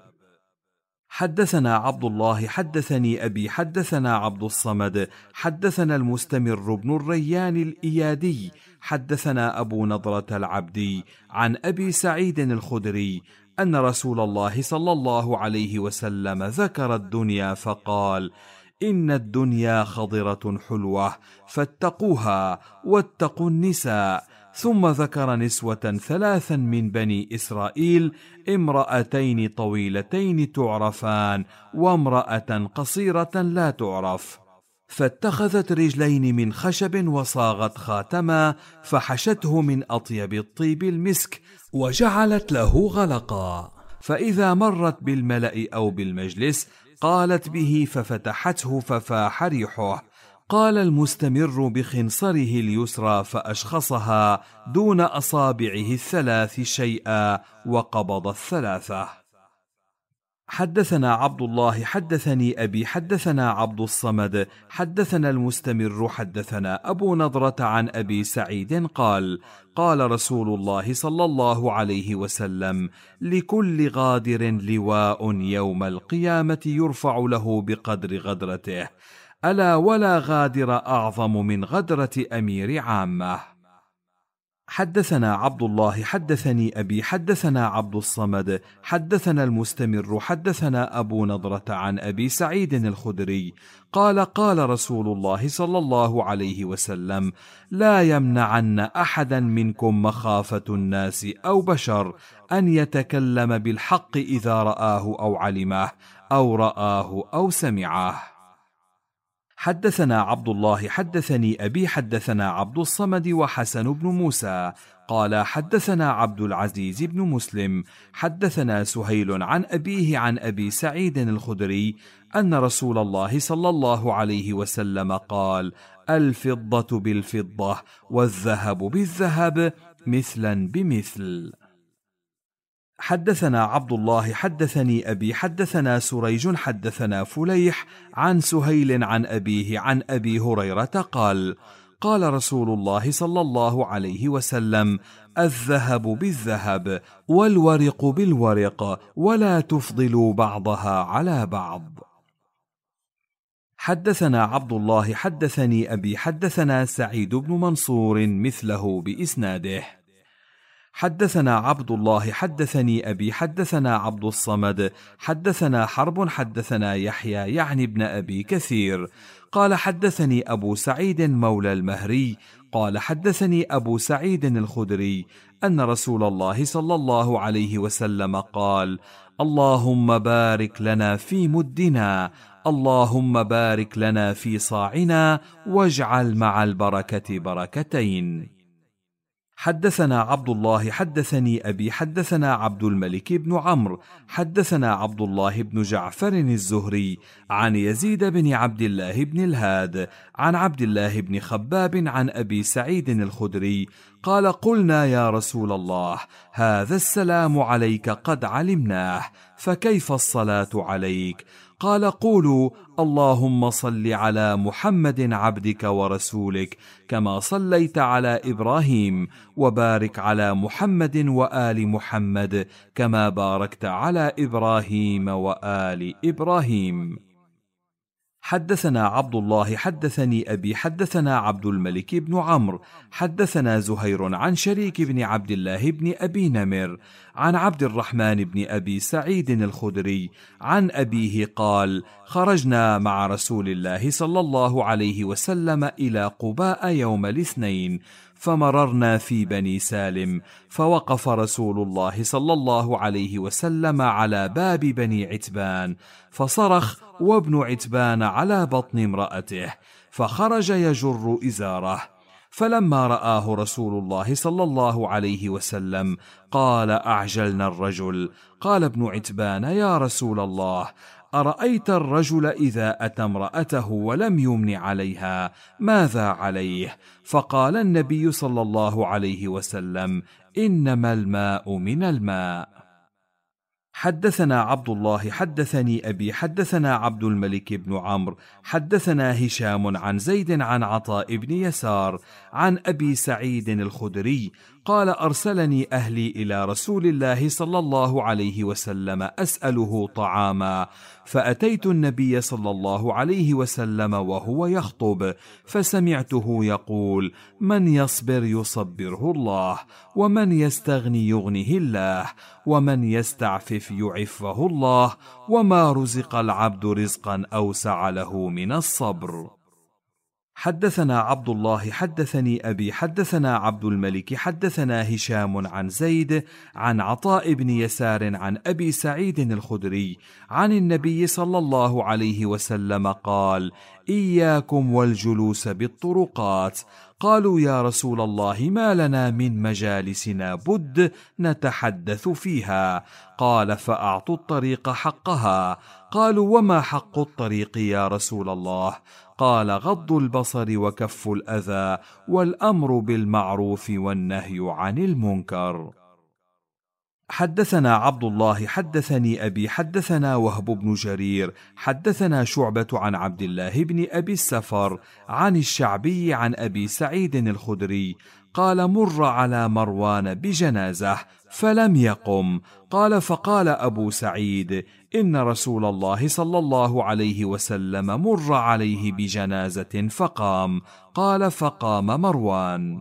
حدثنا عبد الله حدثني أبي حدثنا عبد الصمد حدثنا المستمر بن الريان الإيادي حدثنا أبو نضرة العبدي عن أبي سعيد الخدري أن رسول الله صلى الله عليه وسلم ذكر الدنيا فقال: إن الدنيا خضرة حلوة فاتقوها واتقوا النساء. ثم ذكر نسوة ثلاثا من بني إسرائيل، امرأتين طويلتين تعرفان، وامرأة قصيرة لا تعرف، فاتخذت رجلين من خشب وصاغت خاتما، فحشته من أطيب الطيب المسك، وجعلت له غلقا، فإذا مرت بالملأ أو بالمجلس قالت به ففتحته ففاح ريحه. قال المستمر بخنصره اليسرى فأشخصها دون أصابعه الثلاث شيئا، وقبض الثلاثة. حدثنا عبد الله حدثني أبي حدثنا عبد الصمد حدثنا المستمر حدثنا أبو نضرة عن أبي سعيد قال: قال رسول الله صلى الله عليه وسلم: لكل غادر لواء يوم القيامة يرفع له بقدر غدرته، ألا ولا غادر أعظم من غدرة أمير عامة. حدثنا عبد الله حدثني أبي حدثنا عبد الصمد حدثنا المستمر حدثنا أبو نضرة عن أبي سعيد الخدري قال: قال رسول الله صلى الله عليه وسلم: لا يمنعن أحدا منكم مخافة الناس أو بشر أن يتكلم بالحق إذا رآه أو علمه أو رآه أو سمعه. حدثنا عبد الله حدثني أبي حدثنا عبد الصمد وحسن بن موسى قال: حدثنا عبد العزيز بن مسلم حدثنا سهيل عن أبيه عن أبي سعيد الخدري أن رسول الله صلى الله عليه وسلم قال: الفضة بالفضة والذهب بالذهب مثلا بمثل. حدثنا عبد الله حدثني أبي حدثنا سريج حدثنا فليح عن سهيل عن أبيه عن أبي هريرة قال: قال رسول الله صلى الله عليه وسلم: الذهب بالذهب والورق بالورق ولا تفضلوا بعضها على بعض. حدثنا عبد الله حدثني أبي حدثنا سعيد بن منصور مثله بإسناده. حدثنا عبد الله حدثني أبي حدثنا عبد الصمد حدثنا حرب حدثنا يحيى يعني ابن أبي كثير قال حدثني أبو سعيد مولى المهري قال حدثني أبو سعيد الخدري أن رسول الله صلى الله عليه وسلم قال: اللهم بارك لنا في مدنا، اللهم بارك لنا في صاعنا، واجعل مع البركة بركتين. حدثنا عبد الله حدثني أبي حدثنا عبد الملك بن عمرو حدثنا عبد الله بن جعفر الزهري عن يزيد بن عبد الله بن الهاد عن عبد الله بن خباب عن أبي سعيد الخدري قال: قلنا يا رسول الله، هذا السلام عليك قد علمناه، فكيف الصلاة عليك؟ قال: قولوا: اللهم صل على محمد عبدك ورسولك كما صليت على إبراهيم، وبارك على محمد وآل محمد كما باركت على إبراهيم وآل إبراهيم. حدثنا عبد الله حدثني أبي حدثنا عبد الملك بن عمرو حدثنا زهير عن شريك بن عبد الله بن أبي نمر عن عبد الرحمن بن أبي سعيد الخدري عن أبيه قال: خرجنا مع رسول الله صلى الله عليه وسلم إلى قباء يوم الاثنين، فمررنا في بني سالم، فوقف رسول الله صلى الله عليه وسلم على باب بني عتبان، فصرخ وابن عتبان على بطن امرأته، فخرج يجر إزاره، فلما رآه رسول الله صلى الله عليه وسلم قال: أعجلنا الرجل. قال ابن عتبان: يا رسول الله، أرأيت الرجل إذا أتى امرأته ولم يمن عليها ماذا عليه؟ فقال النبي صلى الله عليه وسلم: إنما الماء من الماء. حدثنا عبد الله حدثني أبي حدثنا عبد الملك بن عمرو حدثنا هشام عن زيد عن عطاء بن يسار عن أبي سعيد الخدري قال: أرسلني أهلي إلى رسول الله صلى الله عليه وسلم أسأله طعاما، فأتيت النبي صلى الله عليه وسلم وهو يخطب، فسمعته يقول: من يصبر يصبره الله، ومن يستغني يغنه الله، ومن يستعفف يعفه الله، وما رزق العبد رزقا أوسع له من الصبر. حدثنا عبد الله حدثني أبي حدثنا عبد الملك حدثنا هشام عن زيد عن عطاء بن يسار عن أبي سعيد الخدري عن النبي صلى الله عليه وسلم قال: إياكم والجلوس بالطرقات. قالوا: يا رسول الله، ما لنا من مجالسنا بد نتحدث فيها. قال: فأعطوا الطريق حقها. قالوا: وما حق الطريق يا رسول الله؟ قال: غض البصر وكف الأذى والأمر بالمعروف والنهي عن المنكر. حدثنا عبد الله حدثني أبي حدثنا وهب بن جرير حدثنا شعبة عن عبد الله بن أبي السفر عن الشعبي عن أبي سعيد الخدري قال: مر على مروان بجنازة فلم يقم. قال: فقال أبو سعيد: إن رسول الله صلى الله عليه وسلم مر عليه بجنازة فقام. قال: فقام مروان.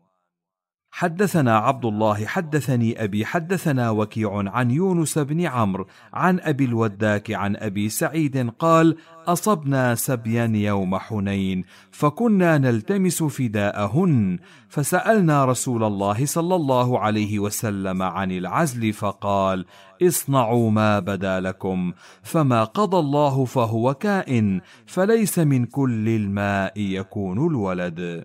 حدثنا عبد الله حدثني أبي حدثنا وكيع عن يونس بن عمرو عن أبي الوداك عن أبي سعيد قال: أصبنا سبيا يوم حنين، فكنا نلتمس فداءهن، فسألنا رسول الله صلى الله عليه وسلم عن العزل، فقال: اصنعوا ما بدا لكم، فما قضى الله فهو كائن، فليس من كل الماء يكون الولد.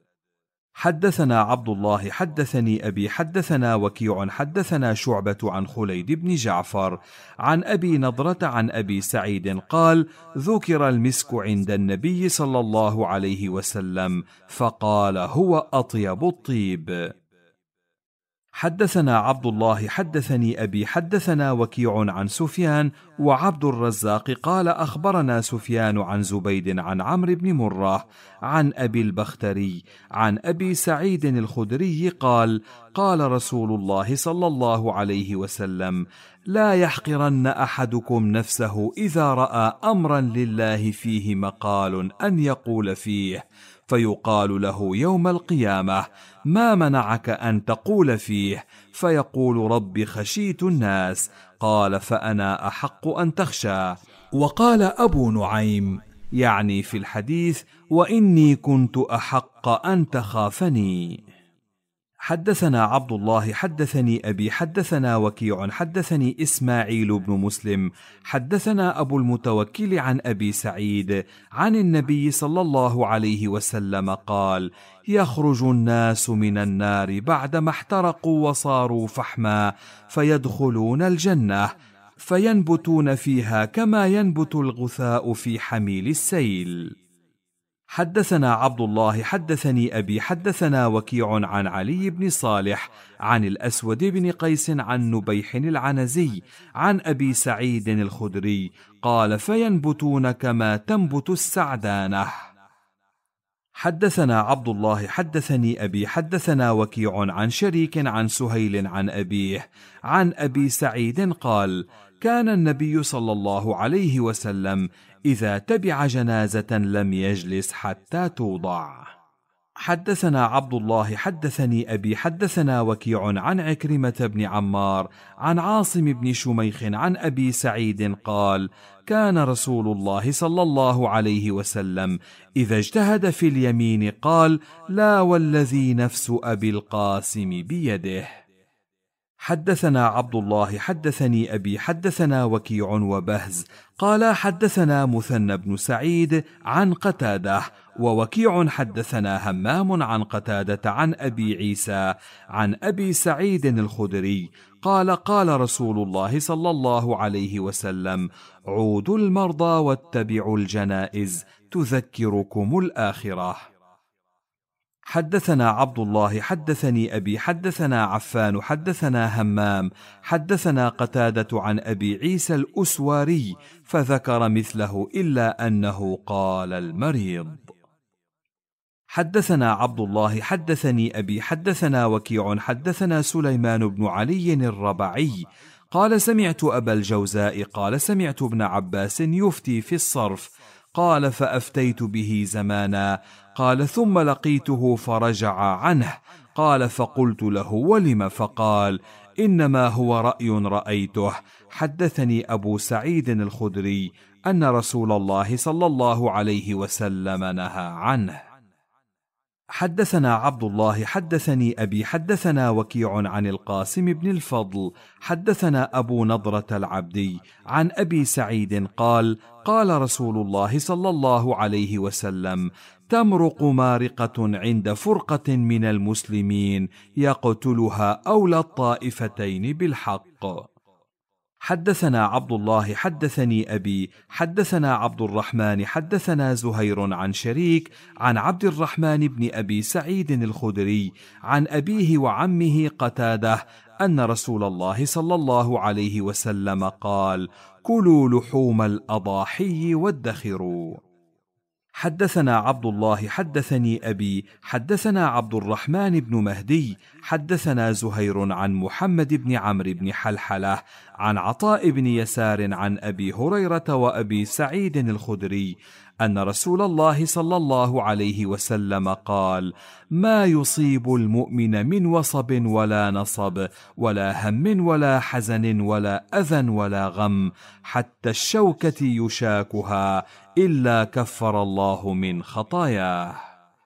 حدثنا عبد الله حدثني أبي حدثنا وكيع حدثنا شعبة عن خليد بن جعفر عن أبي نضرة عن أبي سعيد قال: ذكر المسك عند النبي صلى الله عليه وسلم، فقال: هو أطيب الطيب. حدثنا عبد الله حدثني أبي حدثنا وكيع عن سفيان وعبد الرزاق قال أخبرنا سفيان عن زبيد عن عمرو بن مرة عن أبي البختري عن أبي سعيد الخدري قال قال رسول الله صلى الله عليه وسلم: لا يحقرن أحدكم نفسه إذا رأى أمرا لله فيه مقال أن يقول فيه، فيقال له يوم القيامة: ما منعك أن تقول فيه؟ فيقول: رب خشيت الناس. قال: فأنا أحق أن تخشى. وقال أبو نعيم يعني في الحديث: وإني كنت أحق أن تخافني. حدثنا عبد الله حدثني أبي حدثنا وكيع حدثني إسماعيل بن مسلم حدثنا أبو المتوكل عن أبي سعيد عن النبي صلى الله عليه وسلم قال: يخرج الناس من النار بعدما احترقوا وصاروا فحما فيدخلون الجنة فينبتون فيها كما ينبت الغثاء في حميل السيل. حدثنا عبد الله حدثني أبي حدثنا وكيع عن علي بن صالح عن الأسود بن قيس عن نبيح العنزي عن أبي سعيد الخدري قال: فينبتون كما تنبت السعدانة. حدثنا عبد الله حدثني أبي حدثنا وكيع عن شريك عن سهيل عن أبيه عن أبي سعيد قال: كان النبي صلى الله عليه وسلم إذا تبع جنازة لم يجلس حتى توضع. حدثنا عبد الله حدثني أبي حدثنا وكيع عن عكرمة بن عمار عن عاصم بن شميخ عن أبي سعيد قال: كان رسول الله صلى الله عليه وسلم إذا اجتهد في اليمين قال: لا والذي نفس أبي القاسم بيده. حدثنا عبد الله حدثني أبي حدثنا وكيع وبهز قال: حدثنا مثنى بن سعيد عن قتادة ووكيع حدثنا همام عن قتادة عن أبي عيسى عن أبي سعيد الخدري قال: قال رسول الله صلى الله عليه وسلم: عودوا المرضى واتبعوا الجنائز تذكركم الآخرة. حدثنا عبد الله حدثني أبي حدثنا عفان حدثنا همام حدثنا قتادة عن أبي عيسى الأسواري فذكر مثله إلا أنه قال: المريض. حدثنا عبد الله حدثني أبي حدثنا وكيع حدثنا سليمان بن علي الربعي قال: سمعت أبا الجوزاء قال: سمعت ابن عباس يفتي في الصرف قال: فأفتيت به زمانا. قال: ثم لقيته فرجع عنه. قال: فقلت له: ولم؟ فقال: إنما هو رأي رأيته. حدثني أبو سعيد الخدري أن رسول الله صلى الله عليه وسلم نهى عنه. حدثنا عبد الله حدثني أبي حدثنا وكيع عن القاسم بن الفضل حدثنا أبو نضرة العبدي عن أبي سعيد قال: قال رسول الله صلى الله عليه وسلم: تمرق مارقة عند فرقة من المسلمين يقتلها أولى الطائفتين بالحق. حدثنا عبد الله حدثني أبي حدثنا عبد الرحمن حدثنا زهير عن شريك عن عبد الرحمن بن أبي سعيد الخدري عن أبيه وعمه قتادة أن رسول الله صلى الله عليه وسلم قال: كلوا لحوم الأضاحي وادخروا. حدثنا عبد الله حدثني أبي حدثنا عبد الرحمن بن مهدي حدثنا زهير عن محمد بن عمرو بن حلحلة عن عطاء بن يسار عن أبي هريرة وأبي سعيد الخدري أن رسول الله صلى الله عليه وسلم قال: ما يصيب المؤمن من وصب ولا نصب ولا هم ولا حزن ولا أذى ولا غم حتى الشوكة يشاكها إلا كفر الله من خطاياه.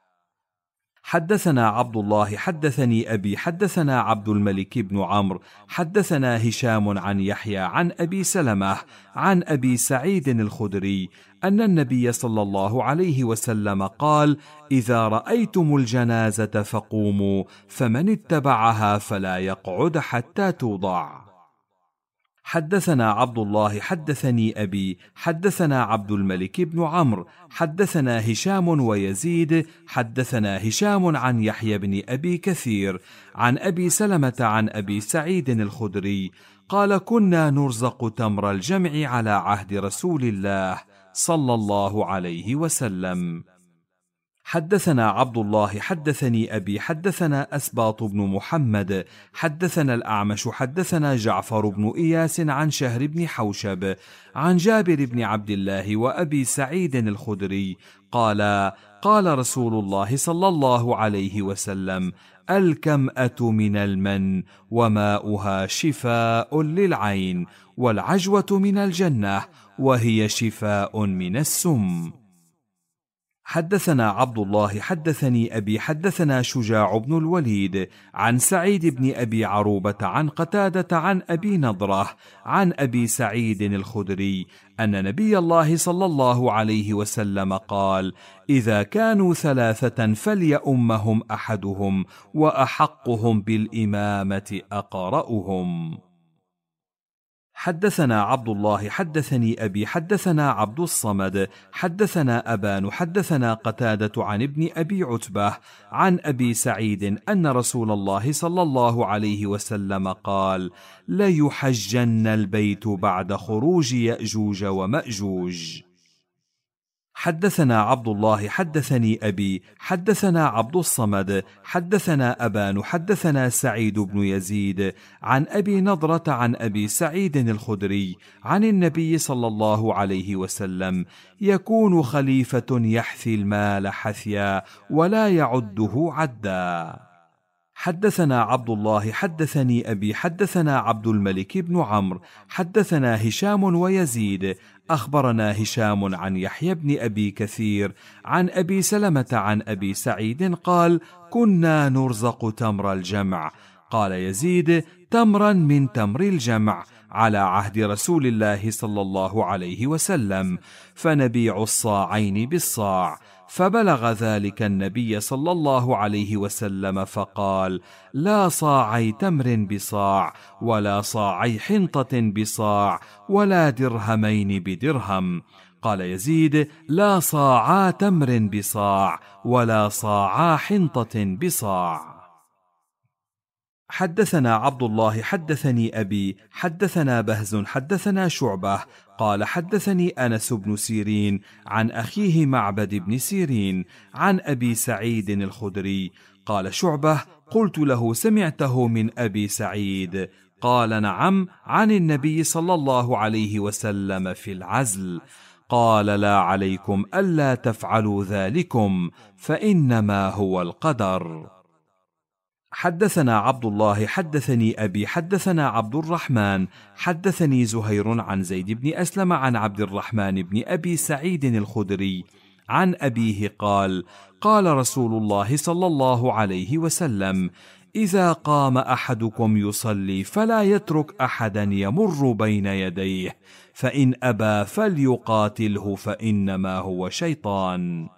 حدثنا عبد الله حدثني أبي حدثنا عبد الملك بن عمرو حدثنا هشام عن يحيى عن أبي سلمة عن أبي سعيد الخدري أن النبي صلى الله عليه وسلم قال: إذا رأيتم الجنازة فقوموا، فمن اتبعها فلا يقعد حتى توضع. حدثنا عبد الله حدثني أبي حدثنا عبد الملك بن عمرو حدثنا هشام ويزيد حدثنا هشام عن يحيى بن أبي كثير عن أبي سلمة عن أبي سعيد الخدري قال كنا نرزق تمر الجمع على عهد رسول الله صلى الله عليه وسلم. حدثنا عبد الله حدثني أبي حدثنا أسباط بن محمد حدثنا الأعمش حدثنا جعفر بن إياس عن شهر بن حوشب عن جابر بن عبد الله وأبي سعيد الخدري قال قال رسول الله صلى الله عليه وسلم الكمأة من المن وماؤها شفاء للعين والعجوة من الجنة وهي شفاء من السم. حدثنا عبد الله حدثني أبي حدثنا شجاع بن الوليد عن سعيد بن أبي عروبة عن قتادة عن أبي نضرة عن أبي سعيد الخدري أن نبي الله صلى الله عليه وسلم قال إذا كانوا ثلاثة فليؤمهم أحدهم وأحقهم بالإمامة أقرأهم. حدثنا عبد الله حدثني أبي حدثنا عبد الصمد حدثنا أبان حدثنا قتادة عن ابن أبي عتبة عن أبي سعيد أن رسول الله صلى الله عليه وسلم قال ليحجن البيت بعد خروج يأجوج ومأجوج. حدثنا عبد الله حدثني أبي حدثنا عبد الصمد حدثنا أبان حدثنا سعيد بن يزيد عن أبي نضرة عن أبي سعيد الخدري عن النبي صلى الله عليه وسلم يكون خليفة يحثي المال حثيا ولا يعده عدا. حدثنا عبد الله حدثني أبي حدثنا عبد الملك بن عمرو حدثنا هشام ويزيد أخبرنا هشام عن يحيى بن أبي كثير عن أبي سلمة عن أبي سعيد قال كنا نرزق تمر الجمع. قال يزيد تمرا من تمر الجمع على عهد رسول الله صلى الله عليه وسلم فنبيع الصاعين بالصاع. فبلغ ذلك النبي صلى الله عليه وسلم فقال لا صاعي تمر بصاع ولا صاعي حنطة بصاع ولا درهمين بدرهم. قال يزيد لا صاعا تمر بصاع ولا صاعا حنطة بصاع. حدثنا عبد الله حدثني أبي حدثنا بهز حدثنا شعبة قال حدثني أنس بن سيرين عن أخيه معبد بن سيرين عن أبي سعيد الخدري قال شعبة قلت له سمعته من أبي سعيد؟ قال نعم عن النبي صلى الله عليه وسلم في العزل. قال لا عليكم ألا تفعلوا ذلكم فإنما هو القدر. حدثنا عبد الله حدثني أبي حدثنا عبد الرحمن حدثني زهير عن زيد بن أسلم عن عبد الرحمن بن أبي سعيد الخدري عن أبيه قال قال رسول الله صلى الله عليه وسلم إذا قام أحدكم يصلي فلا يترك أحدا يمر بين يديه فإن أبى فليقاتله فإنما هو شيطان.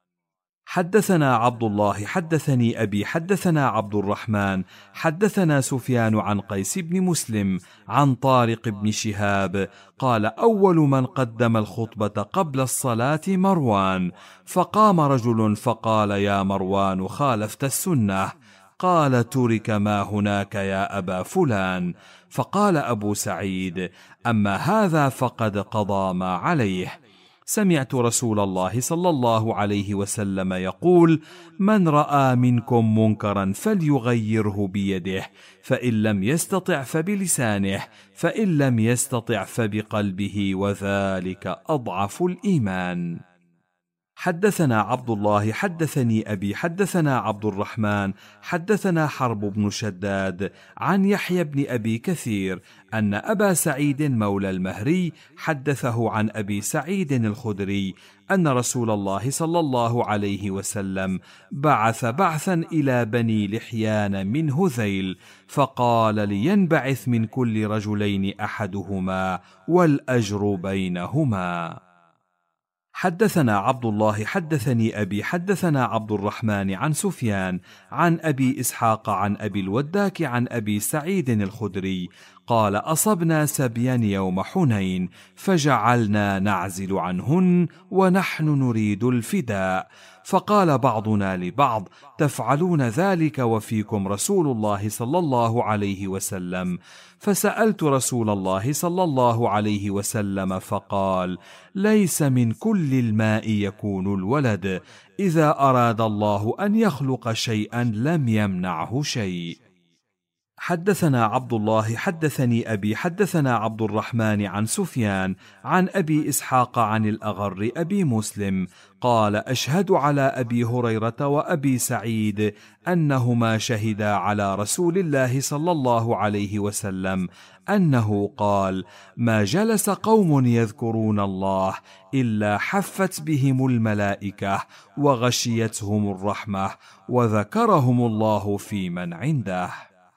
حدثنا عبد الله حدثني أبي حدثنا عبد الرحمن حدثنا سفيان عن قيس بن مسلم عن طارق بن شهاب قال أول من قدم الخطبة قبل الصلاة مروان فقام رجل فقال يا مروان خالفت السنة. قال ترك ما هناك يا أبا فلان. فقال أبو سعيد أما هذا فقد قضى ما عليه. سمعت رسول الله صلى الله عليه وسلم يقول من رأى منكم منكرا فليغيره بيده فإن لم يستطع فبلسانه فإن لم يستطع فبقلبه وذلك أضعف الإيمان. حدثنا عبد الله حدثني أبي حدثنا عبد الرحمن حدثنا حرب بن شداد عن يحيى بن أبي كثير أن أبا سعيد مولى المهري حدثه عن أبي سعيد الخدري أن رسول الله صلى الله عليه وسلم بعث بعثا إلى بني لحيان من هذيل فقال لينبعث من كل رجلين أحدهما والأجر بينهما. حدثنا عبد الله حدثني أبي حدثنا عبد الرحمن عن سفيان عن أبي إسحاق عن أبي الوداك عن أبي سعيد الخدري قال: أصبنا سبيا يوم حنين فجعلنا نعزل عنهن ونحن نريد الفداء، فقال بعضنا لبعض: تفعلون ذلك وفيكم رسول الله صلى الله عليه وسلم؟ فسألت رسول الله صلى الله عليه وسلم فقال: ليس من كل الماء يكون الولد، إذا أراد الله أن يخلق شيئا لم يمنعه شيء. حدثنا عبد الله حدثني أبي حدثنا عبد الرحمن عن سفيان عن أبي إسحاق عن الأغر أبي مسلم قال: أشهد على أبي هريرة وأبي سعيد أنهما شهدا على رسول الله صلى الله عليه وسلم أنه قال: ما جلس قوم يذكرون الله إلا حفت بهم الملائكة وغشيتهم الرحمة وذكرهم الله في من عنده.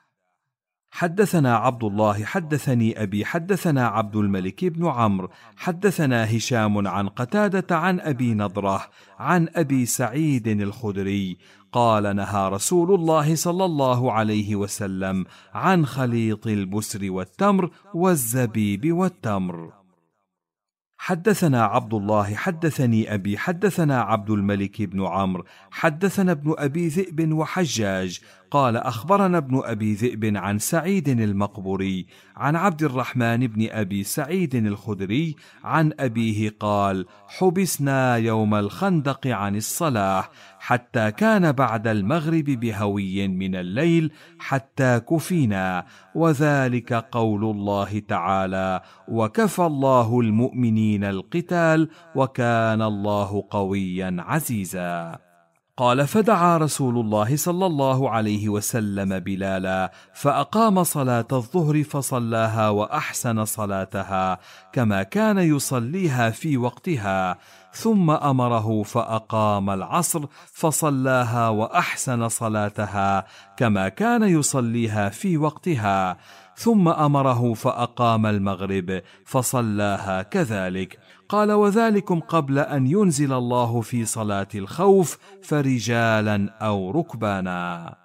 حدثنا عبد الله حدثني أبي حدثنا عبد الملك بن عمرو حدثنا هشام عن قتادة عن أبي نضرة عن أبي سعيد الخدري قال: نهى رسول الله صلى الله عليه وسلم عن خليط البسر والتمر والزبيب والتمر. حدثنا عبد الله حدثني أبي حدثنا عبد الملك بن عمرو حدثنا ابن أبي ذئب وحجاج قال: أخبرنا ابن أبي ذئب عن سعيد المقبري عن عبد الرحمن بن أبي سعيد الخدري عن أبيه قال: حبسنا يوم الخندق عن الصلاة حتى كان بعد المغرب بهوي من الليل حتى كفينا، وذلك قول الله تعالى: وكفى الله المؤمنين القتال وكان الله قويا عزيزا. قال: فدعا رسول الله صلى الله عليه وسلم بلالا فأقام صلاة الظهر فصلاها وأحسن صلاتها كما كان يصليها في وقتها، ثم أمره فأقام العصر فصلاها وأحسن صلاتها كما كان يصليها في وقتها، ثم أمره فأقام المغرب فصلاها كذلك. قال: وذلكم قبل أن ينزل الله في صلاة الخوف فرجالا أو ركبانا.